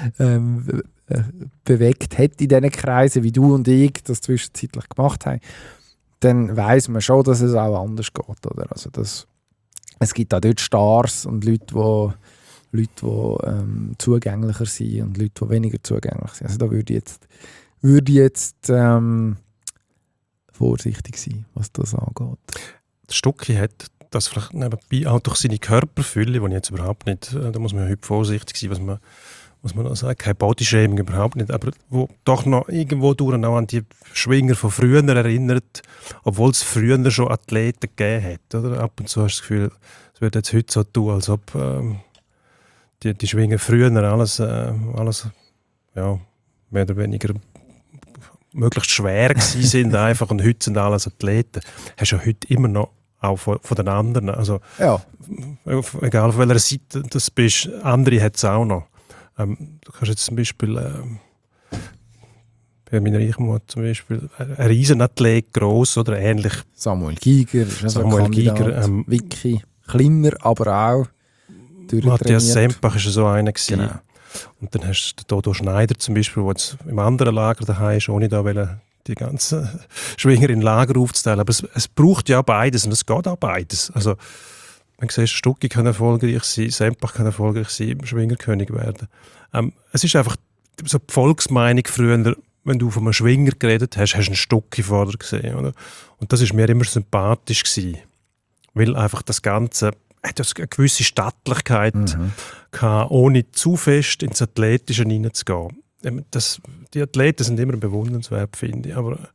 bewegt hat in diesen Kreisen, wie du und ich das zwischenzeitlich gemacht haben, dann weiss man schon, dass es auch anders geht. Oder? Also es gibt auch dort Stars und Leute, die zugänglicher sind und Leute, die weniger zugänglich sind. Also da würde ich jetzt vorsichtig sein, was das angeht. Der Stucki hat das vielleicht nebenbei auch durch seine Körperfülle, die ich jetzt überhaupt nicht, da muss man heute vorsichtig sein, was man da sagt, kein Bodyshaming überhaupt nicht, aber wo doch noch irgendwo durch auch an die Schwinger von früher erinnert, obwohl es früher schon Athleten gegeben hat. Oder? Ab und zu hast du das Gefühl, es wird jetzt heute so tun, als ob die Schwinger früher alles ja, mehr oder weniger möglichst schwer gewesen sind einfach, und heute sind alles Athleten. Hast du ja heute immer noch auch von den anderen. Also, ja. Egal auf welcher Seite das bist, andere hat es auch noch. Du kannst jetzt zum Beispiel bei meiner Reichmutter zum Beispiel ein Riesenathlet, gross oder ähnlich. Samuel Giger, Vicky, kleiner, aber auch Matthias Sempach war so einer. Genau. Und dann hast du den Dodo Schneider zum Beispiel, der jetzt im anderen Lager daheim ist, ohne da die ganzen Schwinger in Lager aufzuteilen. Aber es braucht ja beides und es geht auch beides. Also, man sieht, Stucki kann erfolgreich sein, Sempach kann erfolgreich sein, Schwingerkönig werden. Es ist einfach so die Volksmeinung früher, wenn du von einem Schwinger geredet hast, hast du einen Stucki vorher gesehen. Oder? Und das war mir immer sympathisch gewesen, weil einfach das Ganze hat eine gewisse Stattlichkeit gehabt, ohne zu fest ins Athletische hineinzugehen. Die Athleten sind immer bewundernswert, finde ich, aber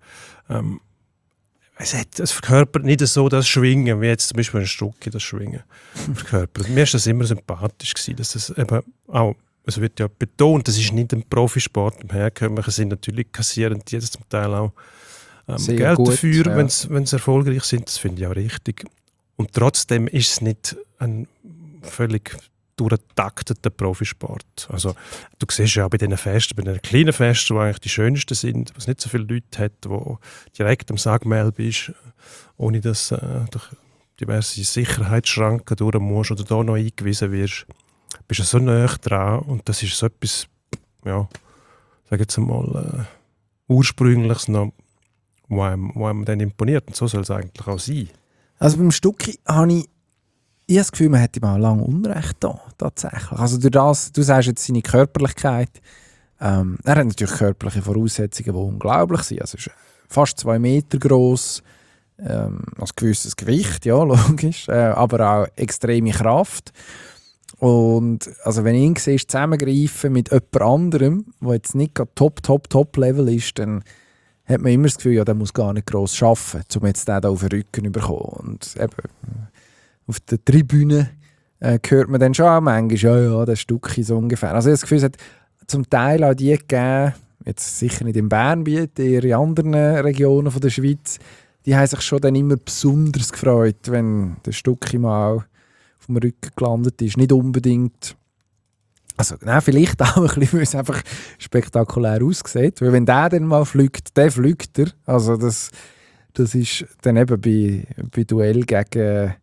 es verkörpert nicht so das Schwingen, wie jetzt zum Beispiel ein Stucki das Schwingen verkörpert. Mir ist das immer sympathisch gewesen, dass es eben auch, es wird ja betont, das ist nicht ein Profisport, im herkömmlichen Sinn. Natürlich kassieren die jetzt zum Teil auch Geld gut, dafür, ja. wenn sie erfolgreich sind, das finde ich auch richtig. Und trotzdem ist es nicht ein völlig durchtakteter Profisport. Also, du siehst ja auch bei diesen Festen, bei den kleinen Festen, die eigentlich die schönsten sind, wo es nicht so viele Leute hat, wo direkt am Sagmehl bist, ohne dass durch diverse Sicherheitsschranken durch musst oder da noch eingewiesen wirst, bist du so nah dran und das ist so etwas, ja, sag jetzt einmal, Ursprüngliches noch, wo einem dann imponiert. Und so soll es eigentlich auch sein. Also beim Stucki habe ich das Gefühl, man hätte ihm auch lange Unrecht da, tatsächlich. Also durch das, du sagst jetzt seine Körperlichkeit, er hat natürlich körperliche Voraussetzungen, die unglaublich sind. Also er ist fast 2 Meter gross, ein gewisses Gewicht, ja, logisch, aber auch extreme Kraft. Und also wenn ich ihn sehe, zusammengreifen mit jemand anderem, der jetzt nicht Top-Level ist, dann hat man immer das Gefühl, ja, der muss gar nicht gross arbeiten, um jetzt den da auf den Rücken zu bekommen. Und eben, auf der Tribüne hört man dann schon auch manchmal, ja, das Stucki so ungefähr. Also ich habe das Gefühl, es hat zum Teil auch die gegeben, jetzt sicher nicht in Bernbiet, eher in anderen Regionen von der Schweiz, die haben sich schon dann immer besonders gefreut, wenn der Stucki mal auf dem Rücken gelandet ist. Nicht unbedingt, also nein, vielleicht auch ein bisschen, weil es einfach spektakulär aussieht. Weil wenn der dann mal fliegt, dann fliegt er. Also das ist dann eben bei Duell gegen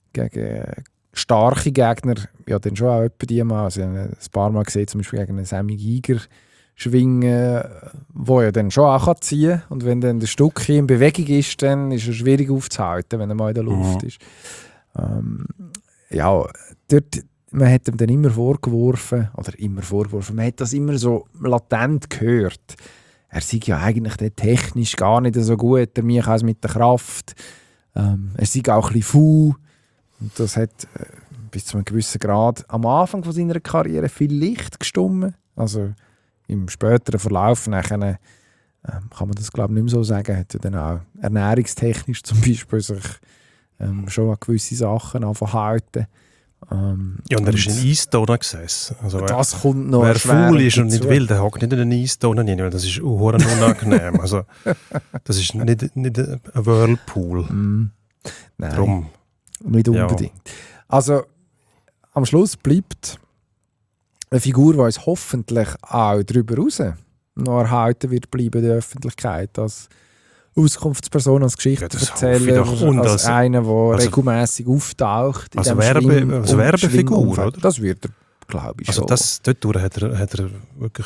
starke Gegner, ja dann schon auch etwa die mal. Also ich habe ein paar Mal gesehen, zum Beispiel gegen einen Sammy Giger schwingen, wo ja dann schon auch ziehen kann. Und wenn dann der Stucki in Bewegung ist, dann ist er schwierig aufzuhalten, wenn er mal in der Luft ist. Ja, dort, man hat ihm dann immer vorgeworfen, man hat das immer so latent gehört. Er sei ja eigentlich technisch gar nicht so gut, der Michael mit der Kraft. Er sei auch ein bisschen faul. Und das hat bis zu einem gewissen Grad am Anfang von seiner Karriere vielleicht gestimmt. Also im späteren Verlauf nachher, kann man das glaube ich nicht mehr so sagen, hat er dann auch ernährungstechnisch zum Beispiel sich schon an gewisse Sachen verhalten. Ja, und er ist in Eistonne gesessen. Also das kommt noch. Wer faul ist und nicht will, der hockt nicht in den Eistonne rein, weil das ist unangenehm. Also, das ist nicht ein Whirlpool. Nein, Drum, nicht unbedingt. Ja. Also, am Schluss bleibt eine Figur, die uns hoffentlich auch darüber raus noch erhalten wird bleiben in der Öffentlichkeit, als Auskunftsperson, als Geschichtenerzähler, als einer, der regelmässig auftaucht. Als Werbefigur, oder? Das wird er, glaube ich, also schon. Dort hat er wirklich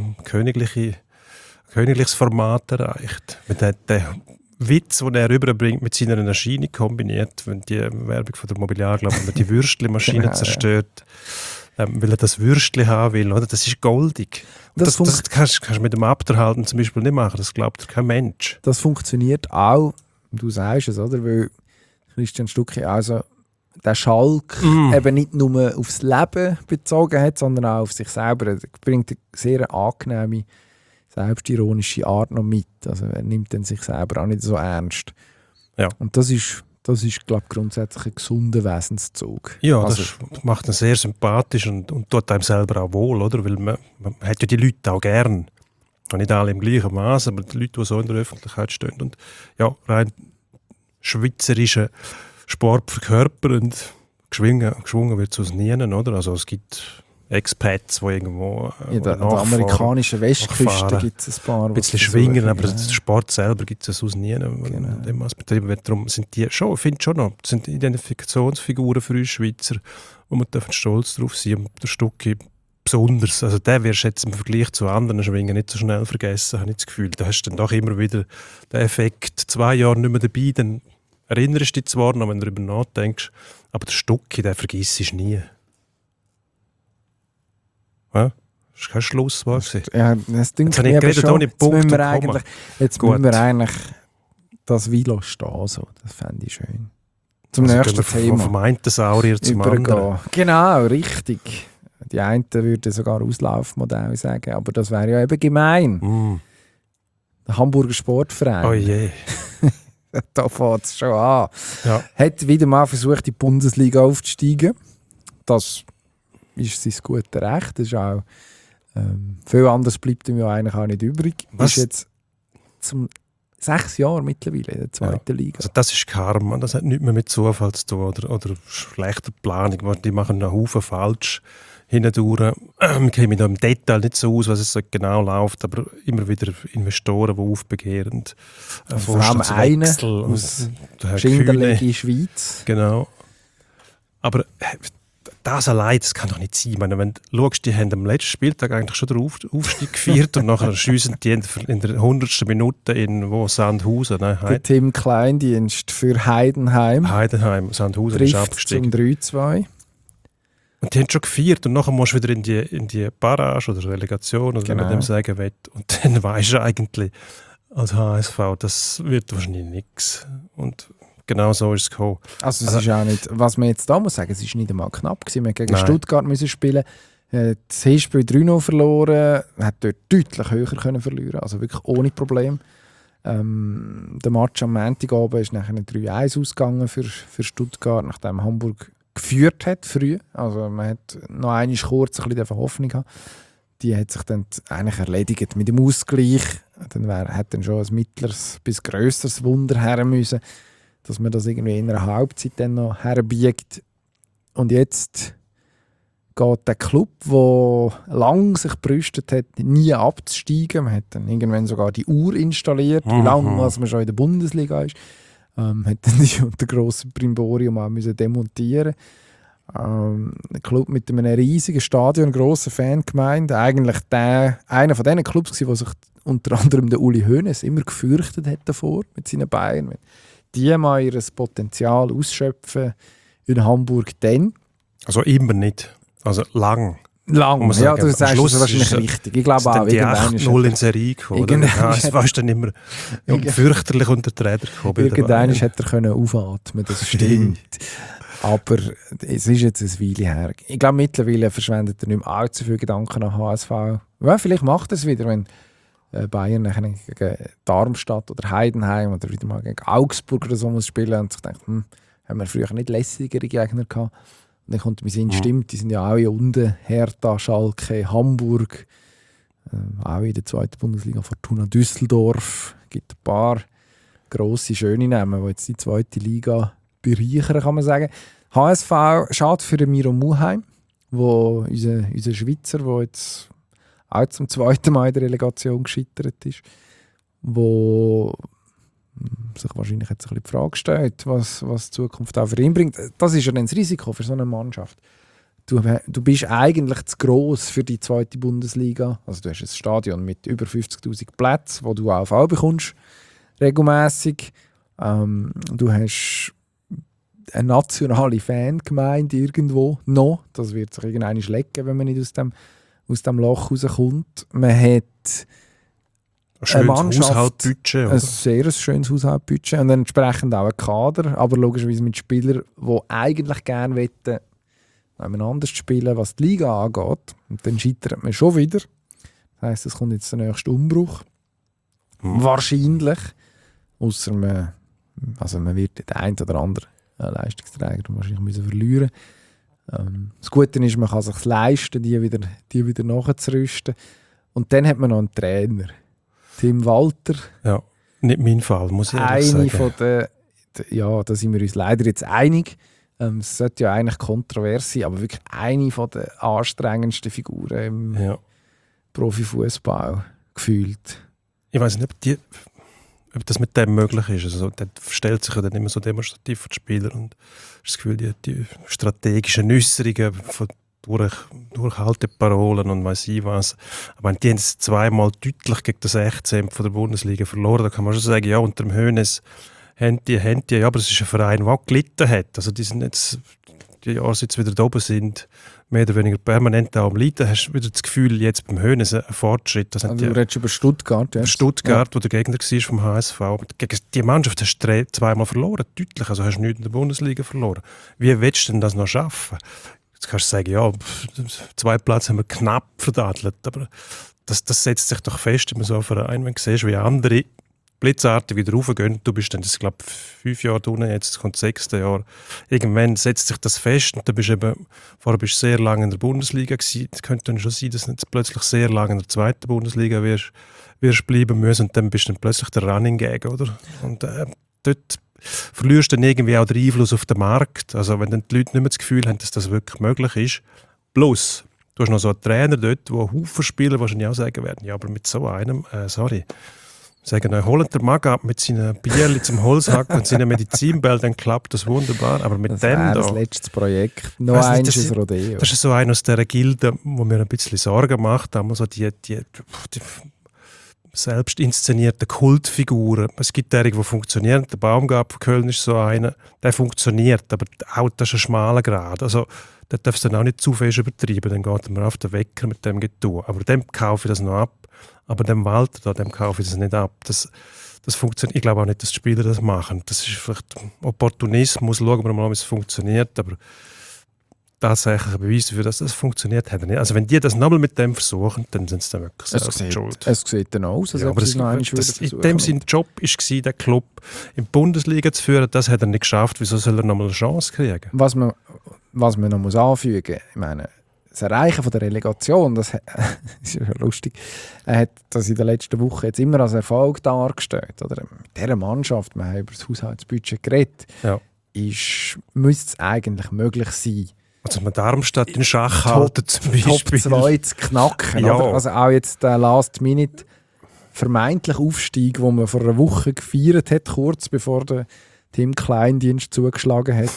königliches Format erreicht. Mit den Witz, den er rüberbringt, mit seiner Erscheinung kombiniert, wenn die Werbung von der Mobiliar, glaube ich, die Würstchenmaschine genau, zerstört, weil er das Würstchen haben will, oder? Das ist goldig. Das kannst du mit dem Abderhalten zum Beispiel nicht machen, das glaubt kein Mensch. Das funktioniert auch, du sagst es, oder? Weil Christian Stucki also den Schalk eben nicht nur aufs Leben bezogen hat, sondern auch auf sich selber. Er bringt eine sehr angenehme, selbstironische Art noch mit. Also er nimmt dann sich selber auch nicht so ernst. Ja. Und das ist glaube ich, grundsätzlich ein gesunder Wesenszug. Ja, also, das macht ihn sehr sympathisch und tut einem selber auch wohl, oder? Weil man hat ja die Leute auch gern. Nicht alle im gleichen Maß, aber die Leute, die so in der Öffentlichkeit stehen und ja, rein schweizerischen Sport verkörpernd, geschwungen wird es aus niemandem, oder? Also es gibt Expats, die irgendwo in der amerikanischen Westküste gibt es ein paar. Ein bisschen schwingen, aber der Sport selber gibt es aus niemandem. Genau. Darum sind die schon, ich finde schon noch, sind Identifikationsfiguren für uns Schweizer, wo wir stolz drauf sind. Und der Stucki besonders. Also den wirst du jetzt im Vergleich zu anderen Schwingen nicht so schnell vergessen, habe ich das Gefühl. Da hast du dann doch immer wieder den Effekt, 2 Jahre nicht mehr dabei, dann erinnerst du dich zwar noch, wenn du darüber nachdenkst, aber der Stucki, den vergisst du nie. Ja? Das war kein Schlusswort. Ja, das jetzt habe ich geredet ohne Punkt und Komma. Jetzt müssen wir eigentlich das Vilo stehen. So. Das fände ich schön. Zum also nächsten Thema. Vom einen Saurier zum anderen. Genau, richtig. Die einen würden sogar Auslaufmodell sagen, aber das wäre ja eben gemein. Der Hamburger Sportverein. Oh je. Da fängt es schon an. Ja. Hat wieder mal versucht, in die Bundesliga aufzusteigen. Das ist sein gutes Recht. Das ist auch, viel anderes bleibt ihm ja eigentlich auch nicht übrig. Was? Ist jetzt zum 6 Jahre mittlerweile in der 2. Liga. Also das ist Karma, das hat nichts mehr mit Zufall zu tun oder schlechter Planung. Die machen einen Haufen falsch hindurch. Ich kenne mich da im Detail nicht so aus, was es so genau läuft, aber immer wieder Investoren, die aufbegehren. Vor allem einen aus Schinderleg Schweiz. Genau. Aber das allein, das kann doch nicht sein. Ich meine, wenn du schaust, die haben am letzten Spieltag eigentlich schon den Aufstieg gefeiert und nachher schiessen die in der 100. Minute in Sandhausen. Der Tim Kleindienst für Heidenheim. Sandhausen ist abgestiegen. Zum 3-2. Und die haben schon gefeiert und nachher musst du wieder in die Barrage oder Relegation oder wie man dem sagen will. Und dann weisst du eigentlich als HSV, das wird wahrscheinlich nichts. Und genau so ist es gekommen. Also es ist auch nicht, was man jetzt da muss sagen, es ist nicht einmal knapp gewesen. Wir mussten gegen Stuttgart müssen spielen. Das Hinspiel 3-0 verloren, hat dort deutlich höher können verlieren, also wirklich ohne Problem. Der Match am Montagabend ist nachher 3-1 ausgegangen für Stuttgart, nachdem Hamburg geführt hat früh. Also man hat noch einmal kurz ein bisschen Hoffnung gehabt. Die hat sich dann eigentlich erledigt mit dem Ausgleich. Dann hat dann schon ein mittleres bis grösseres Wunder her müssen, dass man das irgendwie in einer Halbzeit dann noch herbiegt. Und jetzt geht der Club, der lang sich gerüstet hat, nie abzusteigen. Man hat dann irgendwann sogar die Uhr installiert, wie lange man schon in der Bundesliga ist. Hat dann die unter grossem Brimborium auch müssen demontieren. Ein Club mit einem riesigen Stadion, grosser Fangemeinde. Eigentlich einer von diesen Clubs, der sich unter anderem der Uli Hoeneß immer gefürchtet hat davor mit seinen Bayern. Wenn die mal ihr Potenzial ausschöpfen in Hamburg dann. Also immer nicht. Also lang. Lang, ja, du sagst es wahrscheinlich richtig. Ich glaube auch, die 8-0 in Serie gekommen. Es war dann immer fürchterlich unter die Räder gekommen. Irgendwann hätte er aufatmen, das stimmt. Aber es ist jetzt ein Weile her. Ich glaube, mittlerweile verschwendet er nicht mehr allzu viele Gedanken an HSV. Ja, vielleicht macht er es wieder, wenn Bayern gegen Darmstadt oder Heidenheim oder wieder mal gegen Augsburg oder so muss spielen und sich denkt, haben wir früher nicht lässigere Gegner gehabt. Und dann kommt mein Sinn, stimmt, die sind ja auch hier unten, Hertha, Schalke, Hamburg, auch in der 2. Bundesliga, Fortuna Düsseldorf. Es gibt ein paar grosse, schöne Namen, die jetzt die 2. Liga bereichern, kann man sagen. HSV, schade für Miro Muheim, unser Schweizer, der jetzt auch zum 2. Mal in der Relegation gescheitert ist, wo sich wahrscheinlich jetzt ein bisschen die Frage stellt, was die Zukunft auch für ihn bringt. Das ist ja dann das Risiko für so eine Mannschaft. Du bist eigentlich zu gross für die 2. Bundesliga. Also du hast ein Stadion mit über 50'000 Plätzen, wo du AV bekommst, regelmässig. Du hast eine nationale Fangemeinde irgendwo noch. Das wird sich irgendwann lecken, wenn man nicht aus dem Loch rauskommt. Man hat ein schönes Haushaltbudget. Ein sehr schönes Haushaltbudget und entsprechend auch ein Kader, aber logischerweise mit Spielern, die eigentlich gerne wollen, anders spielen, was die Liga angeht. Und dann scheitert man schon wieder. Das heisst, es kommt jetzt der nächste Umbruch. Wahrscheinlich. Ausser man wird den einen oder anderen Leistungsträger wahrscheinlich verlieren müssen. Das Gute ist, man kann es sich leisten, die wieder nachzurüsten. Und dann hat man noch einen Trainer. Tim Walter. Ja, nicht mein Fall, muss ich ehrlich sagen. Da sind wir uns leider jetzt einig. Es sollte ja eigentlich kontrovers sein, aber wirklich eine der anstrengendsten Figuren im Profifußball gefühlt. Ich weiß nicht, ob das mit dem möglich ist. Also, der stellt sich ja dann immer so demonstrativ vor die Spieler und das Gefühl, die strategischen Äußerungen von Durchhalteparolen und weiss ich was. Aber die haben es zweimal deutlich gegen das Echtzempel von der Bundesliga verloren. Da kann man schon sagen, ja, unter dem Hoeneß haben die, ja, aber es ist ein Verein, der auch gelitten hat. Also die sind jetzt, die Jahre, seit sie wieder da oben sind, mehr oder weniger permanent auch am Leiden. Hast du wieder das Gefühl, jetzt beim Hoeneß ein Fortschritt. Das also du redest über Stuttgart, ja. Stuttgart, wo der Gegner war vom HSV. Aber gegen die Mannschaft hast du zweimal verloren, deutlich. Also hast du nichts in der Bundesliga verloren. Wie willst du denn das noch schaffen? Jetzt kannst du sagen, ja, 2 Plätze haben wir knapp verdadelt. Aber das setzt sich doch fest in so einem Verein, wenn du siehst, wie andere blitzartig wieder raufgehen. Du bist dann, ich glaube, 5 Jahre unten, jetzt kommt das 6. Jahr. Irgendwann setzt sich das fest und vorher bist du sehr lange in der Bundesliga gewesen. Es könnte dann schon sein, dass du jetzt plötzlich sehr lange in der 2. Bundesliga wirst bleiben müssen und dann bist du dann plötzlich der Running Gag, oder? Und dort verlierst du dann irgendwie auch den Einfluss auf den Markt. Also wenn dann die Leute nicht mehr das Gefühl haben, dass das wirklich möglich ist. Plus, du hast noch so einen Trainer dort, wo Haufen Spieler wahrscheinlich auch sagen werden, ja, aber mit so einem, sagen, holt der Mag ab mit seinen Bierli zum Holzhacken und seinen Medizinbällen, dann klappt das wunderbar. Aber mit das dem da... Das letztes Projekt. Noch ein Rodeo. Das ist so einer aus dieser Gilde, wo mir ein bisschen Sorgen macht. Da so die selbst inszenierten Kultfiguren. Es gibt derige, die funktionieren. Der Baumgart von Köln ist so einer. Der funktioniert, aber auch das ist ein schmaler Grad. Also, da darfst du dann auch nicht zu fest übertreiben. Dann geht man auf den Wecker mit dem Getue. Aber dem kaufe ich das noch ab. Aber dem Walter, dem kaufe ich das nicht ab. Das funktioniert. Ich glaube auch nicht, dass die Spieler das machen. Das ist vielleicht Opportunismus. Schauen wir mal, wie es funktioniert. Aber tatsächlich ein Beweis dafür, dass das funktioniert hat. Also wenn die das nochmal mit dem versuchen, dann sind sie dann wirklich selbst schuld. Es sieht dann aus, als ob sie es noch einmal versuchen. In dem sein Job war, den Club in die Bundesliga zu führen. Das hat er nicht geschafft. Wieso soll er nochmal eine Chance kriegen? Was man noch muss anfügen muss, ich meine, das Erreichen von der Relegation, das ist ja lustig, er hat das in der letzten Woche jetzt immer als Erfolg dargestellt. Oder? Mit dieser Mannschaft, wir haben über das Haushaltsbudget geredet, müsste es eigentlich möglich sein, also man Darmstadt in Schach halten zum Beispiel. Top 2 zu knacken. Ja. Oder? Also auch jetzt der Last-Minute vermeintlich Aufstieg, den man vor einer Woche gefeiert hat, kurz bevor der Tim Kleindienst zugeschlagen hat,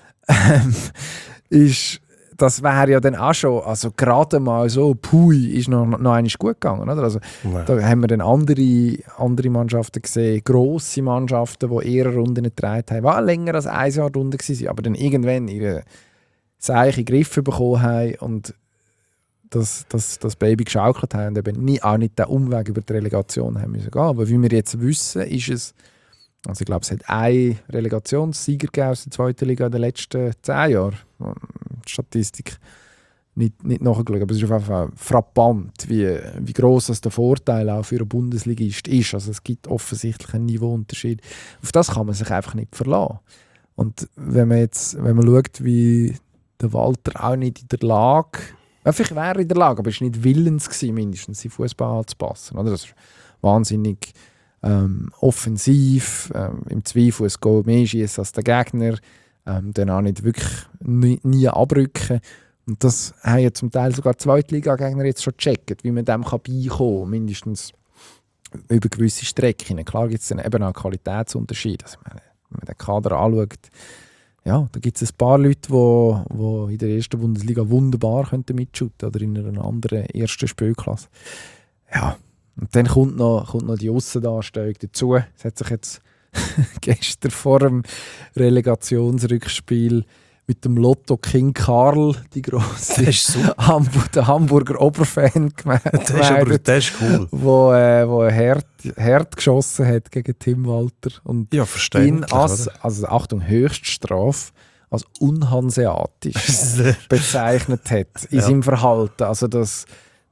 das wäre ja dann auch schon, also gerade mal so, ist noch einmal gut gegangen. Oder? Also, da haben wir dann andere Mannschaften gesehen, grosse Mannschaften, die eher Runden getragen haben, die länger als 1 Jahr Runde waren, aber dann irgendwann ihre Zeichen Griffe bekommen haben und das Baby geschaukelt haben und eben auch nicht den Umweg über die Relegation haben müssen gehen. Aber wie wir jetzt wissen, ist es, also ich glaube, es hat einen Relegationssieger gegeben aus der 2. Liga in den letzten 10 Jahren. Die Statistik nicht nachgeschaut, aber es ist auf jeden Fall frappant, wie gross das der Vorteil auch für einen Bundesligist ist. Also es gibt offensichtlich einen Niveauunterschied. Auf das kann man sich einfach nicht verlassen. Und wenn man schaut, wie der Walter auch nicht in der Lage, vielleicht wäre er in der Lage, aber er war nicht willens gewesen, mindestens in Fußball anzupassen. Oder? Das ist wahnsinnig offensiv, im Zweifel ein Goal mehr schießen als der Gegner, dann auch nicht wirklich nie abrücken. Und das haben ja zum Teil sogar Zweitliga-Gegner jetzt schon gecheckt, wie man dem beikommen kann, mindestens über gewisse Strecken. Klar gibt es dann eben auch Qualitätsunterschiede. Also, wenn man den Kader anschaut, ja, da gibt es ein paar Leute, die in der ersten Bundesliga wunderbar mitschuten oder in einer anderen ersten Spielklasse. Ja, und dann kommt noch die Aussendarstellung dazu. Es hat sich jetzt gestern vor dem Relegationsrückspiel mit dem Lotto King Karl, die grosse der Hamburger Oberfan gemeldet. Das ist cool. Wo hart geschossen hat gegen Tim Walter. Und ja, verständlich. Ihn also Achtung, Höchststrafe, als unhanseatisch bezeichnet hat in seinem Verhalten. Also das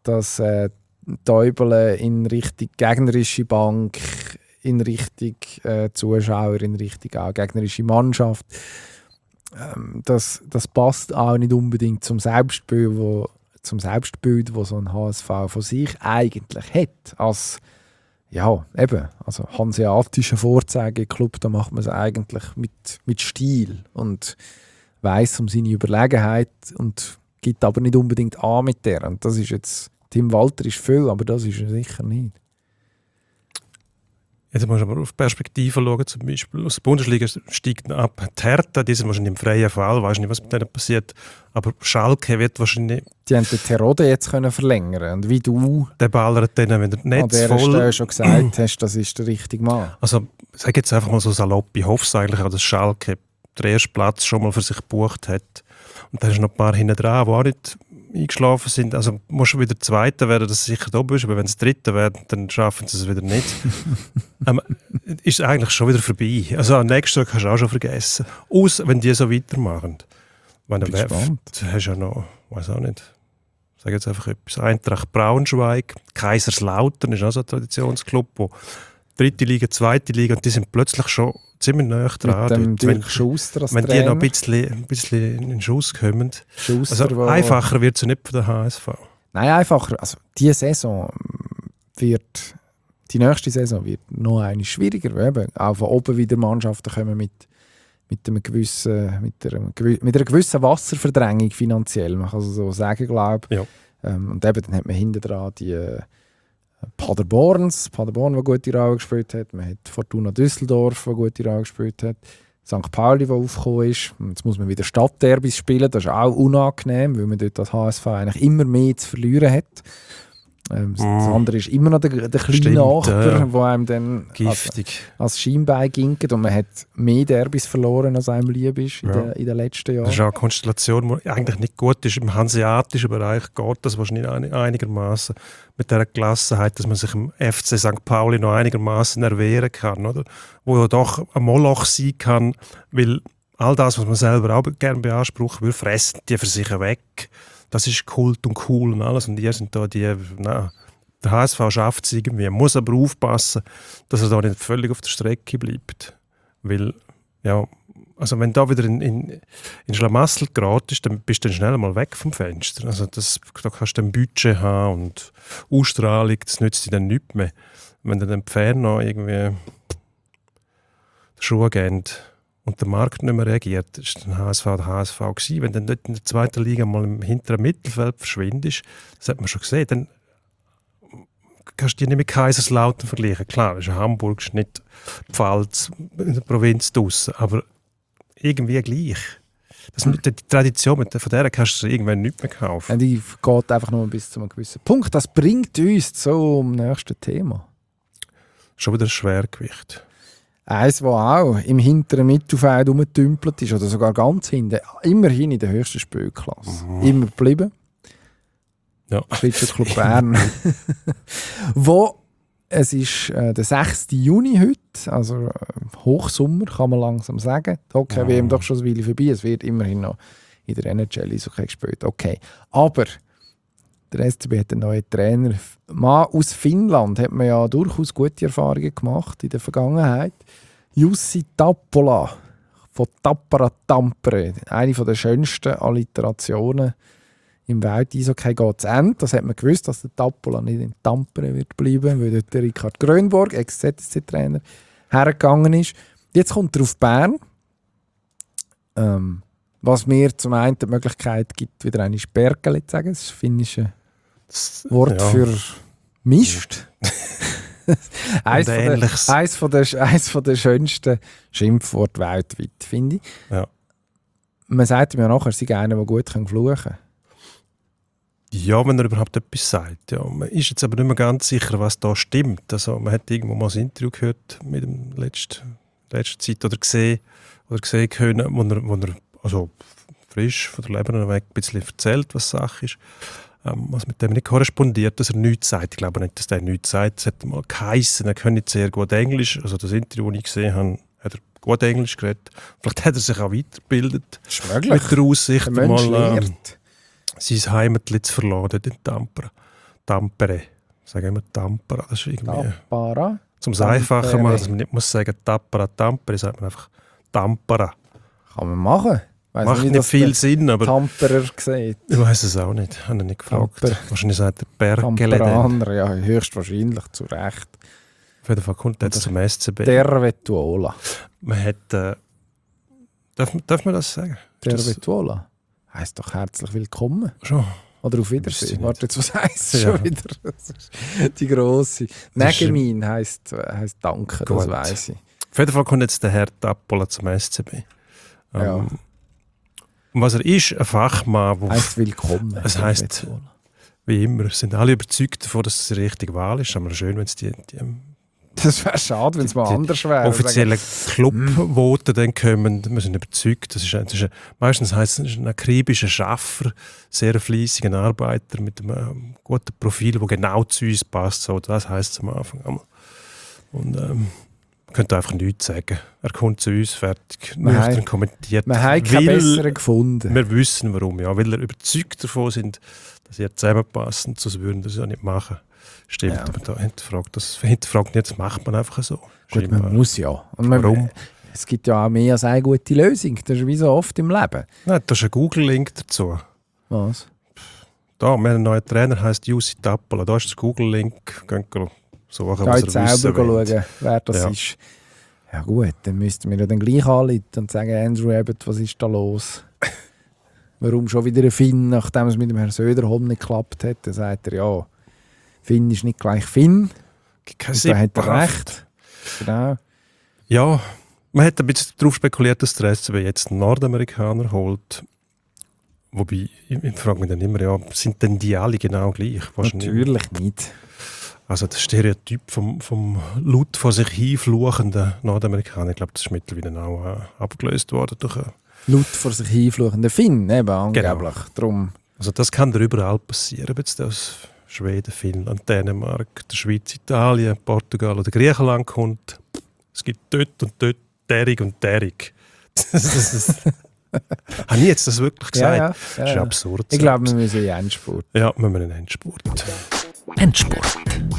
Täubeln in Richtung gegnerische Bank, in Richtung Zuschauer, in Richtung auch gegnerische Mannschaft. Das passt auch nicht unbedingt zum Selbstbild, wo so ein HSV von sich eigentlich hat. Als hanseatischer Vorzeigeklub, da macht man es eigentlich mit Stil und weiss um seine Überlegenheit und gibt aber nicht unbedingt an mit der. Und das ist jetzt, Tim Walter ist viel, aber das ist er sicher nicht. Jetzt musst du aber auf Perspektiven schauen, zum Beispiel. Aus der Bundesliga steigt ab die Hertha, die sind wahrscheinlich im freien Fall, weiß nicht, was mit denen passiert. Aber Schalke wird wahrscheinlich... Die haben den Terodde jetzt verlängern. Und wie du Der ballert denen, wenn er an nicht dieser voll... Stelle schon gesagt hast, das ist der richtige Mann. Also, ich sage jetzt einfach mal so salopp, ich hoffe es eigentlich auch, dass Schalke den ersten Platz schon mal für sich gebucht hat. Und da ist noch ein paar hinten dran, die auch nicht eingeschlafen sind. Also musst du wieder Zweiter werden, dass du sicher da bist, aber wenn sie Dritter werden, dann schaffen sie es wieder nicht. Ist eigentlich schon wieder vorbei. Also am nächsten Tag hast du auch schon vergessen. Aus, wenn die so weitermachen. Wenn Bin gespannt. Du hast ja noch, weiß auch nicht, ich sage jetzt einfach etwas, Eintracht Braunschweig, Kaiserslautern ist auch so ein Traditionsclub, wo dritte Liga, zweite Liga, und die sind plötzlich schon ziemlich nahe dran. Mit dem Dort, Dirk Schuster als wenn die Trainer. noch ein bisschen in den Schuss kommen. Schuster, Also einfacher wird es ja nicht für den HSV. Nein, einfacher. Also die Saison wird, die nächste Saison wird noch eine schwieriger. Weil eben auch von oben wieder Mannschaften kommen mit einer gewissen Wasserverdrängung finanziell. Man kann es so sagen, glaube ich. Ja. Und eben dann hat man hinten dran die Paderborn, der gute Rolle gespielt hat. Man hat Fortuna Düsseldorf, der gute Rolle gespielt hat. St. Pauli, der aufgekommen ist. Jetzt muss man wieder Stadtderbys spielen. Das ist auch unangenehm, weil man dort als HSV eigentlich immer mehr zu verlieren hat. Das andere ist immer noch der kleine Nachbar, der einem dann giftig als Schienbein ginket. Und man hat mehr Derbys verloren, als einem lieb ist in den letzten Jahren. Das ist auch eine Konstellation, die eigentlich nicht gut ist. Im hanseatischen Bereich geht das wahrscheinlich einigermaßen mit dieser Gelassenheit, dass man sich im FC St. Pauli noch einigermaßen erwehren kann. Oder? Wo ja doch ein Moloch sein kann, weil all das, was man selber auch gerne beanspruchen will, fressen die für sich weg. Das ist Kult und cool und alles. Und die sind da der HSV schafft es irgendwie. Man muss aber aufpassen, dass er da nicht völlig auf der Strecke bleibt. Weil, ja, also wenn du da wieder in Schlamassel geratest, dann bist du dann schnell mal weg vom Fenster. Also da kannst du dann Budget haben und Ausstrahlung, das nützt dir dann nichts mehr. Wenn dann die Pferde noch irgendwie die Schuhe geben und der Markt nicht mehr reagiert, ist der HSV gewesen. Wenn du dann dort in der zweiten Liga mal im hinteren Mittelfeld verschwindest, das hat man schon gesehen, dann kannst du dich nicht mit Kaiserslautern vergleichen. Klar, das ist Hamburg, ist nicht Pfalz in der Provinz draussen, aber irgendwie gleich. Die Tradition, von der kannst du irgendwann nicht mehr kaufen. Die geht einfach nur bis zu einem gewissen Punkt. Das bringt uns zum nächsten Thema. Schon wieder ein Schwergewicht. Eins, das auch im hinteren Mittelfeld rumgetümpelt ist, oder sogar ganz hinten, immerhin in der höchsten Spielklasse. Immer geblieben. Ja. Schweizer Club Bern. Es ist der 6. Juni heute, also Hochsommer, kann man langsam sagen. Die Hockey-WM doch schon eine Weile vorbei, es wird immerhin noch in der NHL Eishockey gespielt. Okay. Aber der SCB hat einen neuen Trainer. Mann aus Finnland hat man ja durchaus gute Erfahrungen gemacht in der Vergangenheit. Jussi Tappola von Tappara Tampere. Eine der schönsten Alliterationen im Welt-Eishockey geht zu Ende. Das hat man gewusst, dass der Tappola nicht in Tampere wird bleiben, weil dort der Richard Grönborg, Ex-ZSC-Trainer, hergegangen ist. Jetzt kommt er auf Bern. Was mir zum einen die Möglichkeit gibt, wieder eine Bergele zu sagen. Das ist das finnische Wort für Mist. eins von der schönsten Schimpfworte weltweit, finde ich. Ja. Man sagt ihm ja nachher, er sei einer, der gut fluchen kann. Ja, wenn er überhaupt etwas sagt. Ja. Man ist jetzt aber nicht mehr ganz sicher, was da stimmt. Also, man hat irgendwo mal ein Interview gehört mit dem letzten Zeit oder gesehen können, wo er also frisch von der Leber weg ein bisschen erzählt, was Sache ist. Was mit dem nicht korrespondiert, dass er nichts sagt. Ich glaube nicht, dass er nichts sagt. Es hat mal geheissen, er könne sehr gut Englisch. Also das Interview, das ich gesehen habe, hat er gut Englisch geredet. Vielleicht hat er sich auch weitergebildet. Das ist möglich. Mit der Aussicht, der Mensch mal lernt. Sein Heimatli zu verlassen in Tampere. Sagen immer Tampere. Das ist irgendwie... Tappara. Zum Einfacher machen, dass man nicht muss sagen Tampere, sagt man einfach Tampere. Kann man machen. Macht nicht viel Sinn, aber... Tamperer sieht. Ich weiß es auch nicht. Habe ich nicht gefragt. Tamper. Wahrscheinlich sagt der Bergele. Tamperaner, ja, höchstwahrscheinlich, zu Recht. Auf jeden Fall kommt jetzt zum SCB. Tervetuola. Man hat... darf man das sagen? Tervetuola? Heisst doch herzlich willkommen. Schon. Oder auf Wiedersehen. nicht. Warte, jetzt, was heisst Ja. schon wieder? Das ist die grosse. Negemin heisst Danke, das Gut. weiss ich. Auf jeden Fall kommt jetzt der Herr Tappola zum SCB. Ja. Und was er ist, ein Fachmann, der Heisst willkommen. Es heisst- wie immer, sind alle überzeugt davon, dass es die richtige Wahl ist. Aber schön, wenn es die Das wäre schade, wenn es mal die anders wäre. offiziellen Clubvoten dann kommen. Wir sind überzeugt. Meistens heisst es, ein akribischer Schaffer, sehr fleissiger Arbeiter mit einem guten Profil, das genau zu uns passt. So, das heisst es am Anfang einmal. Und man könnte einfach nichts sagen. Er kommt zu uns, fertig, nüchtern kommentiert. Wir haben keinen Weil besseren gefunden. wir wissen warum, ja. Weil er überzeugt davon sind, dass ihr zusammenpassen, sonst würden das ja nicht machen. Stimmt, Ja. aber da hinterfragt nicht, das macht man einfach so. Gut, Scheinbar. man muss ja. Und Warum? Es gibt ja auch mehr als eine gute Lösung. Das ist wie so oft im Leben. Nein, da ist ein Google-Link dazu. Was? Da, wir haben einen neuen Trainer, heisst Jussi Tappola. Da ist der Google-Link. Gehen wir suchen, Da was jetzt er wissen selber will. schauen, wer das Ja. ist. Ja gut, dann müssten wir ja dann gleich anrufen und sagen, Andrew Abbott, was ist da los? Warum schon wieder ein Finn, nachdem es mit dem Herrn Söderholm nicht geklappt hat? Dann sagt er, ja, Finn ist nicht gleich Finn. Kein Und da hat er Sippenhaft. recht. Genau. Ja, man hat ein bisschen darauf spekuliert, dass der SCB jetzt einen Nordamerikaner holt. Wobei, ich frage mich dann immer, ja, sind denn die alle genau gleich? Wahrscheinlich. Natürlich nicht. Also das Stereotyp vom laut vor sich hinfluchenden Nordamerikaner, ich glaube, das ist mittlerweile auch abgelöst worden durch Laut vor sich hinfluchender Finn, eben angeblich. Drum. also das kann dir überall passieren, ob jetzt aus Schweden, Finnland, Dänemark, der Schweiz, Italien, Portugal oder Griechenland kommt. Es gibt dort und dort derig und derig. Habe ich jetzt das wirklich gesagt? Das ist absurd. Ich glaube, wir müssen in den Endspurt. ja, wir müssen einen Endspurt. Endspurt.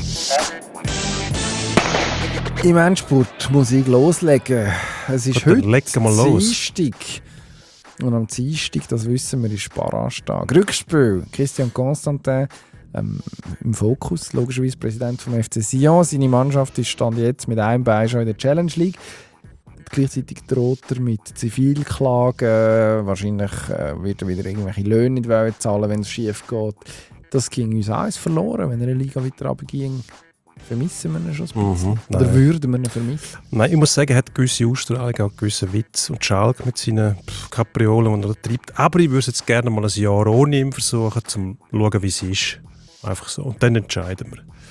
Im Endspurt muss ich loslegen. Es ist Gut, dann heute leg mal los. Dienstag. Und am Dienstag, das wissen wir, ist Barrage-Tag. Rückspiel. Christian Constantin im Fokus, logischerweise Präsident vom FC Sion. Seine Mannschaft ist stand jetzt mit einem Bein schon in der Challenge League. Gleichzeitig droht er mit Zivilklagen. Wahrscheinlich wird er wieder irgendwelche Löhne nicht zahlen, wenn es schief geht. Das ging uns alles verloren, wenn er eine Liga weiter runterging. Vermissen wir ihn schon ein bisschen? Oder Nein. würden wir ihn vermissen? Nein, ich muss sagen, er hat gewisse Ausstrahlung, auch einen gewissen Witz und Schalk mit seinen Kapriolen, die er treibt. Aber ich würde jetzt gerne mal ein Jahr ohne ihn versuchen, um zu schauen, wie es ist. Einfach so. Und dann entscheiden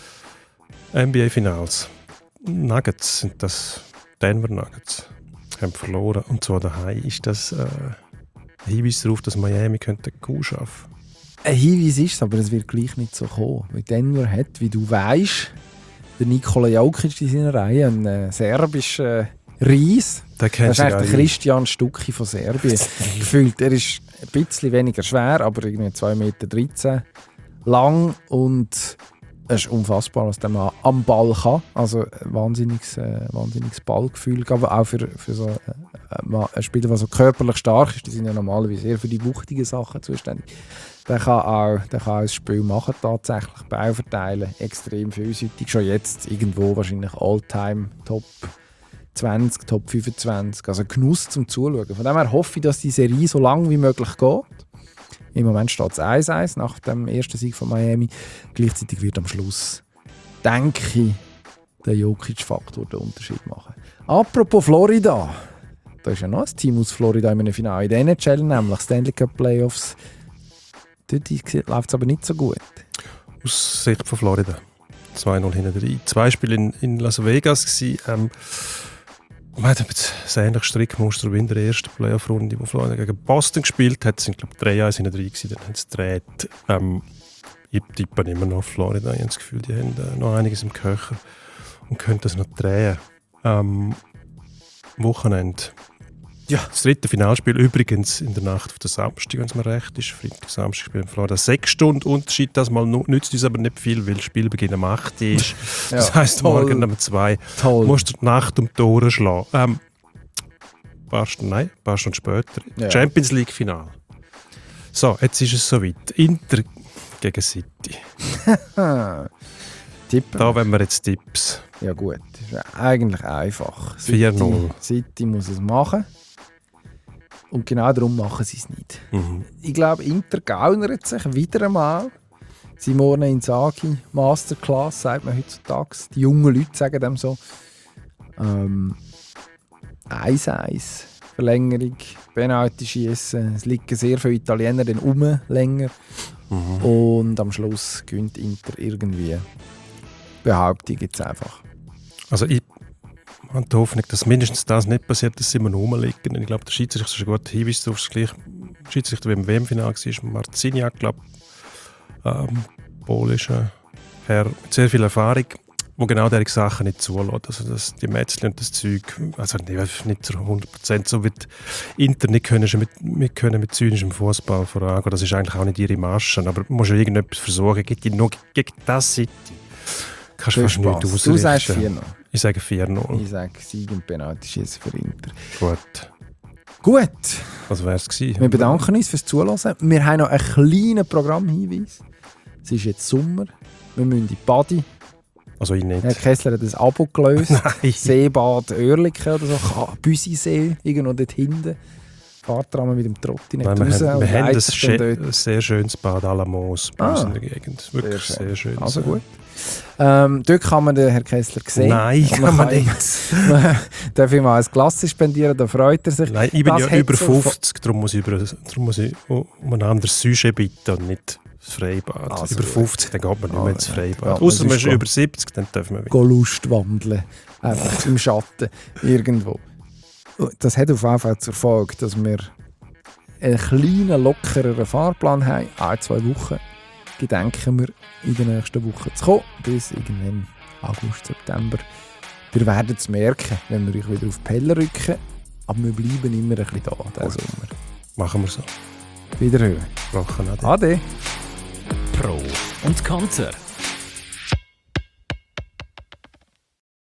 wir. NBA-Finals. Nuggets sind das. Denver Nuggets. Haben verloren. Und zwar daheim ist das ein Hinweis darauf, dass Miami könnte einen Coup schaffen. Ein Hinweis ist es, aber es wird gleich nicht so kommen. Weil Denver hat, wie du weißt, der Nikola Jokic in seiner Reihe, einen serbischen Reis. Der Das kennt ist sich eigentlich der auch. Christian Stucki von Serbien. Gefühlt, er ist ein bisschen weniger schwer, aber irgendwie 2,13 Meter lang und es ist unfassbar, was der Mann am Ball kann. Also ein wahnsinniges Ballgefühl, aber auch für so einen Spieler, der so körperlich stark ist. Die sind ja normalerweise eher für die wuchtigen Sachen zuständig. Der kann auch ein Spiel machen, tatsächlich Ball verteilen, extrem vielseitig. Schon jetzt irgendwo wahrscheinlich All-Time Top 20, Top 25. Also Genuss zum Zuschauen. Von dem her hoffe ich, dass die Serie so lang wie möglich geht. Im Moment steht es 1-1 nach dem ersten Sieg von Miami. Gleichzeitig wird am Schluss, denke ich, der Jokic-Faktor den Unterschied machen. Apropos Florida. Da ist ja noch ein Team aus Florida in einem Finale. In der NHL, nämlich Stanley Cup Playoffs. Dort läuft es aber nicht so gut. Aus Sicht von Florida. 2-0 hinten drin. 2 Spiele in Las Vegas gewesen. Man hat jetzt ein ähnliches Strickmuster wie in der ersten Playoff-Runde, wo Florida gegen Boston gespielt hat. Es sind, glaube ich, 3-1 hinten drin gewesen. Dann haben sie gedreht. Ich tippe immer noch auf Florida. Ich habe das Gefühl, die haben noch einiges im Köcher und können das noch drehen. Wochenende. Ja, das dritte Finalspiel übrigens in der Nacht auf den Samstag, wenn es mir recht ist. Freitag, Samstag spielen Florida 6 Stunden Unterschied. Das mal nützt uns aber nicht viel, weil das Spielbeginn am 8 ist. Das heisst, toll. morgen um 2 Toll. musst du die Nacht um die Tore schlagen. Ein paar Stunden später. Ja. Champions League Final. So, jetzt ist es soweit. Inter gegen City. Tippen. Da wollen wir jetzt Tipps. Ja gut, das ist eigentlich einfach. 4-0. City muss es machen. Und genau darum machen sie es nicht. Ich glaube, Inter gaunert sich wieder einmal. Simone Inzaghi, Masterclass, sagt man heutzutage. Die jungen Leute sagen dem so. 1-1, Verlängerung, Penalty schießen. Es liegen sehr viele Italiener dann länger. Und am Schluss gewinnt Inter irgendwie. Behauptung jetzt einfach. Also ich habe die Hoffnung, dass mindestens das nicht passiert, dass sie immer rumliegen. Ich glaube, der Schiedsrichter ist ein guter Hinweis darauf, dass der Schiedsrichter, der im WM-Finale war, Marciniak, glaube ich, polischer Herr mit sehr viel Erfahrung, der genau diese Sachen nicht zulässt. Also dass die Mätzchen und das Zeug, also nicht zu 100%, so wie die Inter nicht können mit zynischem Fußball vorangehen. Das ist eigentlich auch nicht ihre Masche, aber man muss ja irgendetwas versuchen, nur gegen das City. Kannst du fast nichts ausrichten. Du sagst 4-0. Ich sage 4-0. Ich sage Sieg und Penalty-Schießen für Inter. Gut. Gut. Was wäre es gewesen? Wir bedanken uns fürs Zuhören. Wir haben noch einen kleinen Programmhinweis. Es ist jetzt Sommer. Wir müssen in die Badi. Also ich nicht. Herr Kessler hat ein Abo gelöst. Nein. Seebad Oerlikon oder so. Büsisee, irgendwo dort hinten. Fahrt dran mit dem Trottinett Nein, raus. wir haben ein ein sehr schönes Bad Alamos bei uns in der Gegend. Wirklich sehr sehr schön. Also gut. Dort kann man den Herrn Kessler sehen. Nein, kann man nicht. Man darf ihm mal ein Glas spendieren, da freut er sich. Nein, ich bin Das ja hat über so 50, darum muss ich um ein anderes Sujet bitten und nicht das Freibad. Also über gut. 50, dann geht man nicht mehr ins Ja, Freibad. man Außer man ist sonst über 70, dann dürfen wir wieder. go Lust wandeln. Einfach im Schatten. Irgendwo. Das hat auf jeden Fall zur Folge, dass wir einen kleinen, lockereren Fahrplan haben. 1-2 Wochen gedenken wir in den nächsten Wochen zu kommen. Bis irgendwann August, September. Ihr werdet es merken, wenn wir euch wieder auf die Pelle rücken. Aber wir bleiben immer ein bisschen da, diesen Sommer. Machen wir so. Wiederhören. Wochen Ade. Pro und Konter.